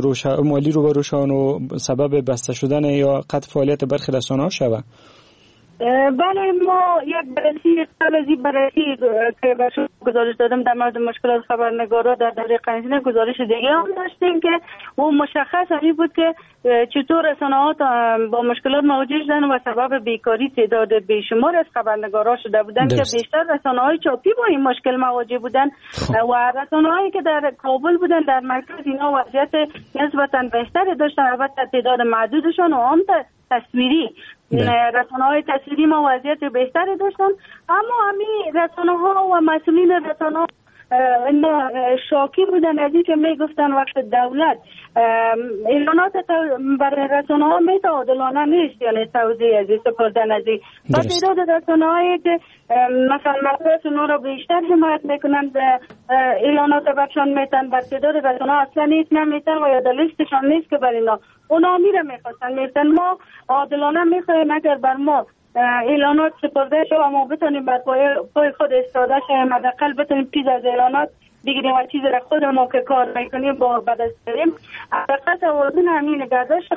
مالی روبرو شدن و سبب بسته شدن یا قطع فعالیت برخی رسانه‌ها شود؟ بله، ما یک بررسی قبل از این بررسی که به شما گزارش دادم در مورد مشکلات خبرنگارا در دوره قرنطینه، گزارش دیگه هم داشتیم که اون مشخص همین بود که چطور رسانه‌ها با مشکلات مواجه شدن و سبب بیکاری تعداد بیشمار از خبرنگارا شده بودن که بیشتر رسانه‌های چاپی با این مشکل مواجه بودن و رسانه‌هایی که در کابل بودن در مرکز اینا وضعیت نسبتاً بهتری داشتن، البته تعداد معدودشون و هم تصویری رسانه‌های تصویری ما وضعیت بهتری داشتن، اما همین رسانه‌ها و مسئولین رسانه‌ها اینا شاکی بودن از اینکه میگفتن وقت دولت اعلانات برای رسانه‌ها عادلانه نیست، یعنی توزیع از سپردن از این و تعداد رسانه‌هایی که مثلا مطبوعات اونا را بیشتر حمایت میکنن اعلانات برشان میتن، بر تعداد رسانه‌ها اصلا نیست نمیتن و یا در لیستشان نیست که بر اینا اونا میره میخواستن میتن. ما عادلانه میخوایم اگر بر ما اعلانات سپرده شد و ما بتونیم بر پای خود استاده شویم، حداقل بتونیم پیش از اعلانات بگیریم و چیزی را خود ما که کار میکنیم با بدست داریم حداقل توازن همین نگهداشت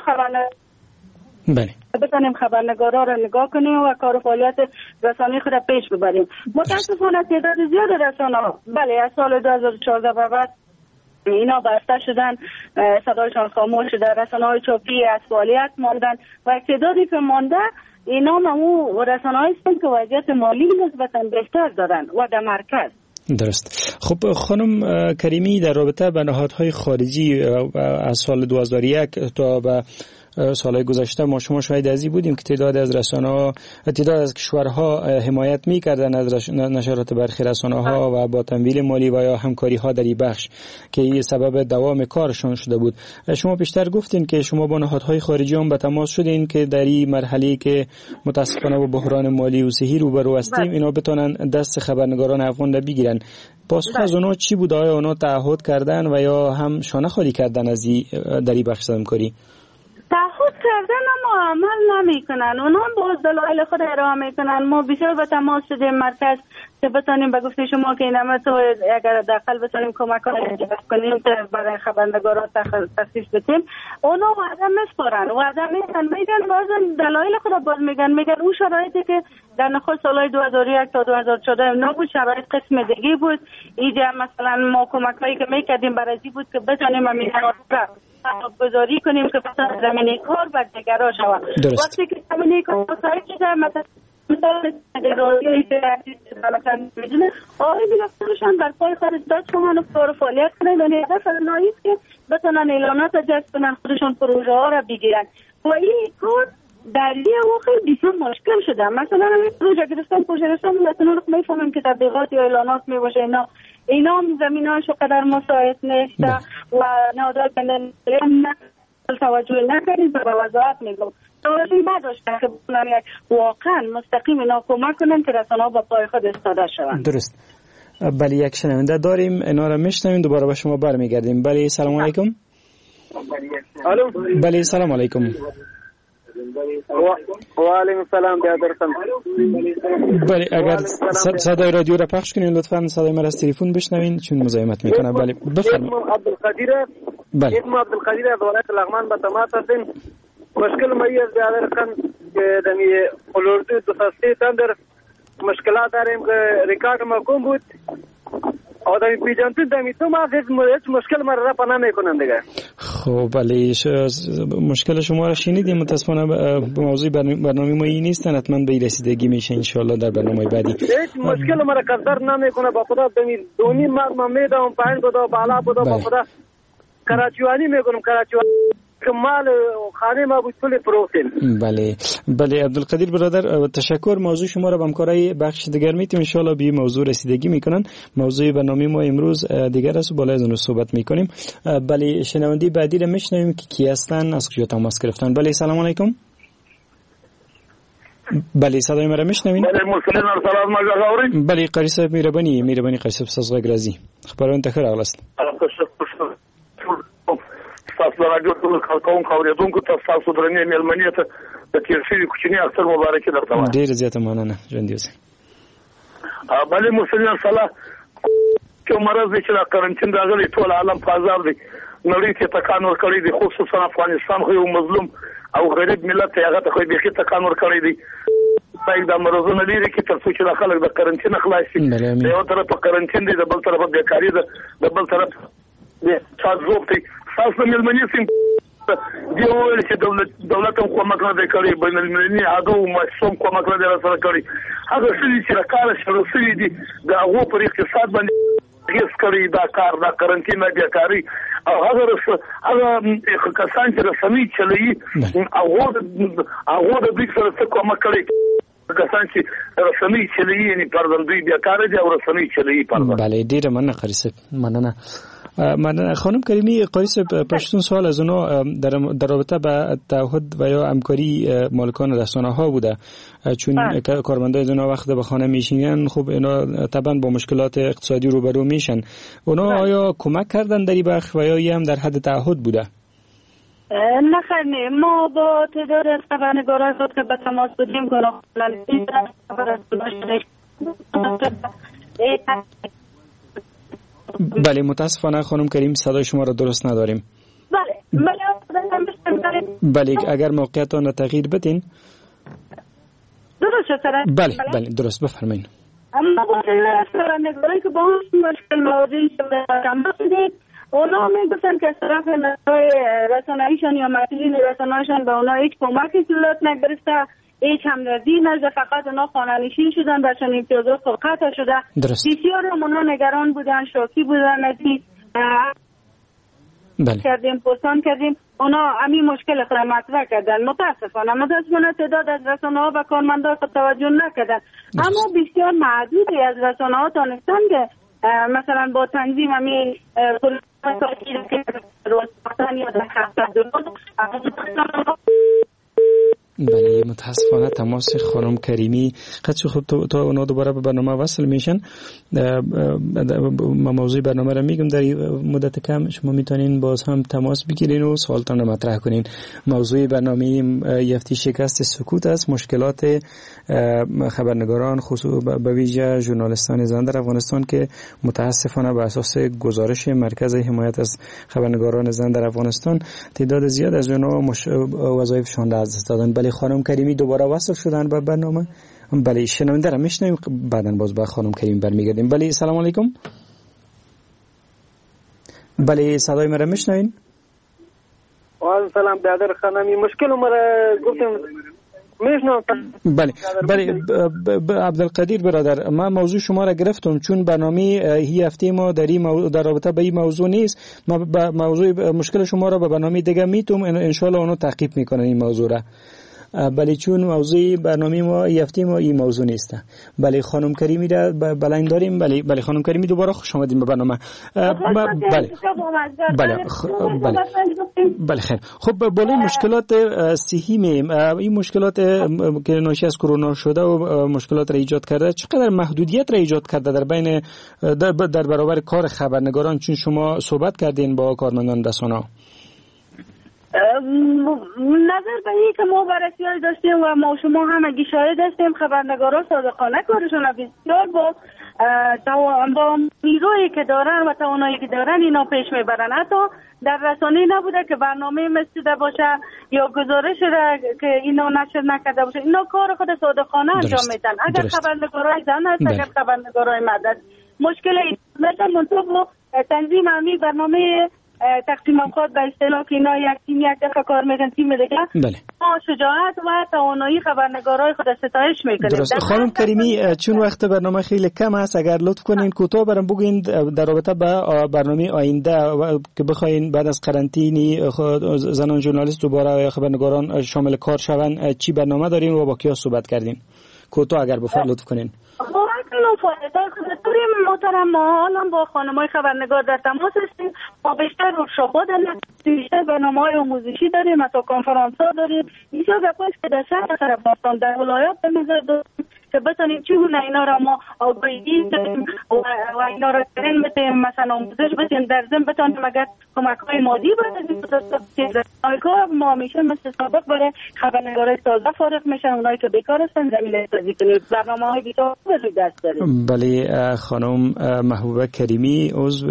بتونیم خبرنگارا را نگاه کنیم و کار فعالیت رسانه‌ای خود را پیش ببریم. متاسفانه تعداد زیاد رسانه‌ها از سال 2014 به بعد اینا بسته شدن، صدایشان خاموش شده، رسانه‌های چاپی از فعالیت ماندن و تعدادی که مانده اینا همون رسانه‌هایی هستند که وضعیت مالی نسبتاً بهتر دارن و در مرکز. درست. خب خانم کریمی، در رابطه با نهادهای خارجی از سال 2001 تا به سالهای گذشته ما شما شاهد ازی بودیم که تعداد از رسانه‌ها، تعداد از کشورها حمایت می‌کردن از نشرات برخی رسانه‌ها و با تمویل مالی و یا همکاری‌ها در این بخش که این سبب دوام کارشان شده بود. شما پیشتر گفتین که شما با نهادهای خارجی هم به تماس شدین که در این مرحله که متاسفانه با بحران مالی و صحی روبرو هستیم اینا بتونن دست خبرنگاران افغان را بگیرن. پاسخ از اونا چی بود؟ آیا اونا تعهد کردن و یا هم شانه خالی کردن از در این بخش همکاری؟ تعهد کردن اما عمل نمی کنن، اونا با دلایل خود ارائه میکنن. ما بسیار به تماس شدیم مرکز که بتانیم به گفته شما که این همه تو اگر داخل بتانیم کمک کنیم که برای خبرنگارا تخصیص بدیم، اونا وعده میسپارن، وعده میگن بازم دلایل خود باز میگن اون شرایطی که در نخست سالهای 2001 تا 2014 نبود، شرایط قسم دیگه بود. اینجا مثلا ما کمکایی که میکردیم برای بود که بتانیم همین گذاری کنیم که مثلا زمینه کار بر دیگرها شود. وقتی که زمینه کار سایت شده مثلا راضی مثلا میدونه آقای دیگرشان بر پای خارج داد شما کار فعالیت کنن و هدف نایست که بتونن اعلانات جذب کنن، خودشون پروژه ها را بگیرن و این کار در یه واقع بسیار مشکل شده. مثلا پروژه گرفتن مثلا رو میفهمیم که تبلیغات یا اعلانات میباشه اینا هم زمینه‌هاشو قدر مساعد نیست و نهادهای بین‌المللی توجه نکردیم و به وضاحت میگم توجه نداشتن که بتونن واقعا مستقیم اینا کمک کنن که رسانه‌ها با پای خود ایستاده شوند. درست. بله، یک شنونده داریم، اینا رو میشنویم، دوباره به شما برمیگردیم. بله سلام علیکم. الو. بله سلام علیکم. و علیکم السلام برادرم. بله اگر صدای رادیو را پخش کنین لطفاً صدای من از تلفن بشنوین چون مزاحمت میکنه. بله بفرمایید. اسم عبدالقدیر از ولایت لغمان به تماس هستیم. مشکل ما است برادرم که دمی اولوردو دو ساسته تندر مشکلات داریم که ریکارد محکوم بود او دمی پیجانتون دمی تو ما هیچ مشکل ما را پناه میکنن دیگه. خب بله مشکل شما را شنیدیم، متاسفانه به موضوع برنامه ما این نیستن، حتما به رسیدگی میشه ان شاء الله در برنامه بعدی. هیچ مشکل ما را قدر نمیکنه با خدا دمی دونی ما میدم پایین بده بالا بده با خدا کراچیوانی میکنم کراچیوانی کمال خانه ما بود کل پروتین. بله عبدالقدیر برادر تشکر. موضوع شما را به همکارای بخش دیگر میتیم ان شاء الله به موضوع رسیدگی میکنن. موضوع برنامه ما امروز دیگر است، بالا از اون صحبت میکنیم. بله شنونده بعدی را میشنویم که کی هستن، از کجا تماس گرفتن. بله سلام علیکم. بله صدای مرا میشنوین؟ بله مسلمان سلام مجازاورین. بله قاری صاحب مهربانی قاری صاحب ساز غرازی خبرونه تخیر اغلاست. تاسو راډیو ټول خلکو اوریدونکو تاسو درنې مېلمنې ته د تیر شوي کوچني اختر مبارکي درته وایم. ډېر زیاته مننه ژوندي اوسئ. بلې مسلمان صلاح چې مرض دی چې د قرنټین راغلی ټول عالم په عذاب دی، نړۍ ته تکان ورکړی دی، خصوصا افغانستان خو یو مظلوم او غریب ملت ته هغه ته خو بیخي تکان ورکړی دی. باید د مرزونو لري کې تر څو چې د خلک د قرنټین خلاص شي د یو طرف قرنټین دی د بل طرف بیکاری ده د بل طرف د تاسو ته تاسو ملمنې سیم دی ویل چې دولت هم کومک نه کوي بین المللي هغه مشروم کومک نه سره کوي هغه چې راکاره شروع شوی دي د هغه پر اقتصاد باندې هیڅ کوي دا کار د قرنټین بیکاری او هغه کسان چې رسمي چلوي هغه د دې سره څه کومک کوي کسان چې رسمي چلوي یعنی پردن دوی بیکاره دي او رسمي چلوي پردن بله ډیره مننه قاری صاحب مننه خانم کریمی قاری صاحب پشتون سوال از اونا در رابطه با تعهد و یا همکاری مالکان رسانه ها بوده چون کارمندای اونا وقت به خانه میشینن خب اینا طبعا با مشکلات اقتصادی روبرو میشن اونا آیا کمک کردن در این بخش و یا هم در حد تعهد بوده؟ نه خیلی ما با تعداد از خبرنگارای خود که به تماس بودیم بله متاسفانه خانم کریم صدای شما را درست نداریم. بله اگر موقعیتان را تغییر بدین. درست شد. بله درست بفرمایید. اما با خبرنگارایی که با مشکل مواجه شدید اونا میگفتن که از طرف رسانه‌ایشان یا مسئولین رسانه‌ایشان به اونا هیچ کمکی صورت نگرفته، هیچ همدردی نشده، فقط اونا خانه‌نشین شدن و چون امتیازات قطع شده. بسیار اونا نگران بودن، شوکی بودن از این کردیم پستان کردیم اونا همین مشکل خود مطرح کردن. متاسفانه تعداد از رسانه‌ها و کارمندان خود توجه نکردن، اما بسیار معدودی از رسانه‌ها تانستن که مثلا با تنظیم همین بله متاسفانه تماس خانم کریمی قدش خب تا اونا دوباره به برنامه وصل میشن. ما موضوع برنامه را میگم در مدت کم شما میتونین باز هم تماس بگیرین و سوالتان را مطرح کنین. موضوع برنامه یفتی شکست سکوت است، مشکلات خبرنگاران خصوص به ویژه ژورنالیستان زنده در افغانستان که متاسفانه بر اساس گزارش مرکز حمایت از خبرنگاران زنده در افغانستان تعداد زیاد از اونها وظایفشان را از دست دادن. بله خانم کریمی دوباره وصل شدن به برنامه. بله شنونده را میشنویم، بعداً باز به خانم کریمی برمیگردیم. بله سلام علیکم. بله صدای مرا میشنوین؟ و علیکم سلام برادر خانمی مشکل مرا گفتم بله عبدالقدیر برادر، من موضوع شما را گرفتم چون برنامه هی هفته ما در رابطه به این موضوع نیست. ما موضوع مشکل شما را به برنامه دیگه میتونم انشالله اونو تعقیب میکنن این موضوع را. بله چون موضوع برنامه ما هفته ما این موضوع نیست. بله خانم کریمی را بلند داریم. بله خانم کریمی دوباره خوش آمدین به برنامه. بله خیر. خب بالای مشکلات صحی این مشکلات که ناشی از کرونا شده و مشکلات را ایجاد کرده چقدر محدودیت را ایجاد کرده در بین در برابر کار خبرنگاران؟ چون شما صحبت کردین با کارمندان رسانه. نظر به این که ما بررسی داشتیم و ما شما هم اگه شاهد هستیم خبرنگاران صادقانه کارشون بسیار با نیرویی که دارن و توانایی که دارن اینا پیش میبرن. حتی در رسانه نبوده که برنامه مسجده باشه یا گزارش که اینا نشر نکرده باشه، اینا کار خود صادقانه انجام میدن. اگر خبرنگارای زن هست، اگر خبرنگارای مرد هست، مشکل مثلا منطقه تنظیم همی برنامه تقسیم اوقات به اصطلاح که اینا یک تیم یک دفعه کار میکنن تیم دیگه. بله. ما شجاعت و توانایی خبرنگارای خود ستایش میکنیم. درست. خانم کریمی چون وقت برنامه خیلی کم است اگر لطف کنین کوتاه برام بگین در رابطه با برنامه آینده که بخواین بعد از قرنطینه زنان ژورنالیست دوباره خبرنگاران شامل کار شوند چی برنامه دارین و با کیا صحبت کردین؟ کوتاه اگر بفرمایید لطف کنین. محترم ما حالا با خانمای خبرنگار در تماس هستیم. ما بیشتر ورکشاپ‌ها داریم، بیشتر برنامه‌های آموزشی داریم، حتی کنفرانس‌ها داریم. اینجا گپاست که در شهر افغانستان در ولایات به نظر داریم که بتونیم چگونه اینا را ما آگاهی بدیم و اینا را ترین بدیم، مثلا آموزش بدیم، در ضمن بتونیم اگر کمک‌های مادی بدیم. کار ما میشه مثل سابق برای خبرنگارای تازه فارغ میشن، اونایی که بیکار هستن زمینه سازی کنیم، برنامه‌های بیشتر روی دست داریم. بله خانم محبوبه کریمی عضو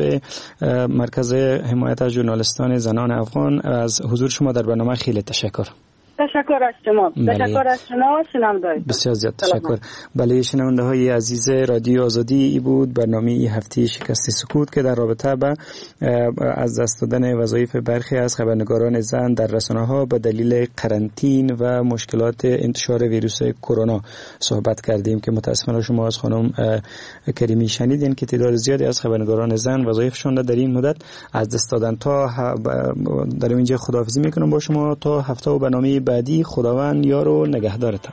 مرکز حمایت از ژورنالیستان زنان افغان، از حضور شما در برنامه خیلی تشکر. تشکر از شما. تشکر از شما شنونده. بسیار زیاد تشکر. بله شنونده های عزیز رادیو آزادی، ای بود برنامه ای هفته شکست سکوت که در رابطه با از دست دادن وظایف برخی از خبرنگاران زن در رسانه ها به دلیل قرنطین و مشکلات انتشار ویروس کرونا صحبت کردیم که متاسفانه شما از خانم کریمی شنیدین که تعداد زیادی از خبرنگاران زن وظایفشون در این مدت از دست دادن. تا در اینجا خداحافظی میکنم با شما تا هفته و برنامه بعدی. خداوند یار و نگهدارتان.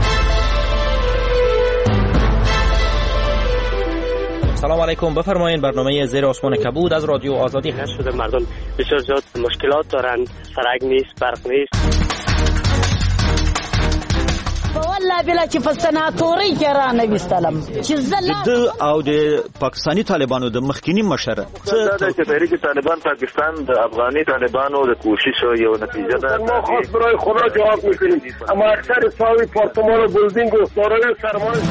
سلام علیکم، بفرمایید. برنامه زیر آسمان کبود از رادیو آزادی هست. شده مردم بسیار زیاد مشکلات دارند، سرک نیست، برق نیست. والله بلا چې په سناتوري کې را نوستلم چې د او د پاکستانی طالبانو د مخکینی مشره چې تحریک طالبان پاکستان د افغاني طالبانو د کوشش یو نتیجه ده. ما خاص برای خدا جواب میکنیم، اما اکثر ساوی پارتمان و بلدینگ و سارای سرمایه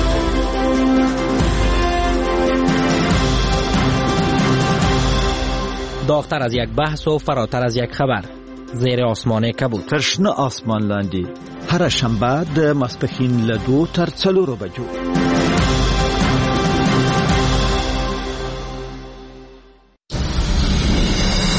داغتر از یک بحث و فراتر از یک خبر. زیر آسمان کبود. ترشنه آسمان لاندی. هر شنبه د ماسپښین له 2 تر 4 بجو.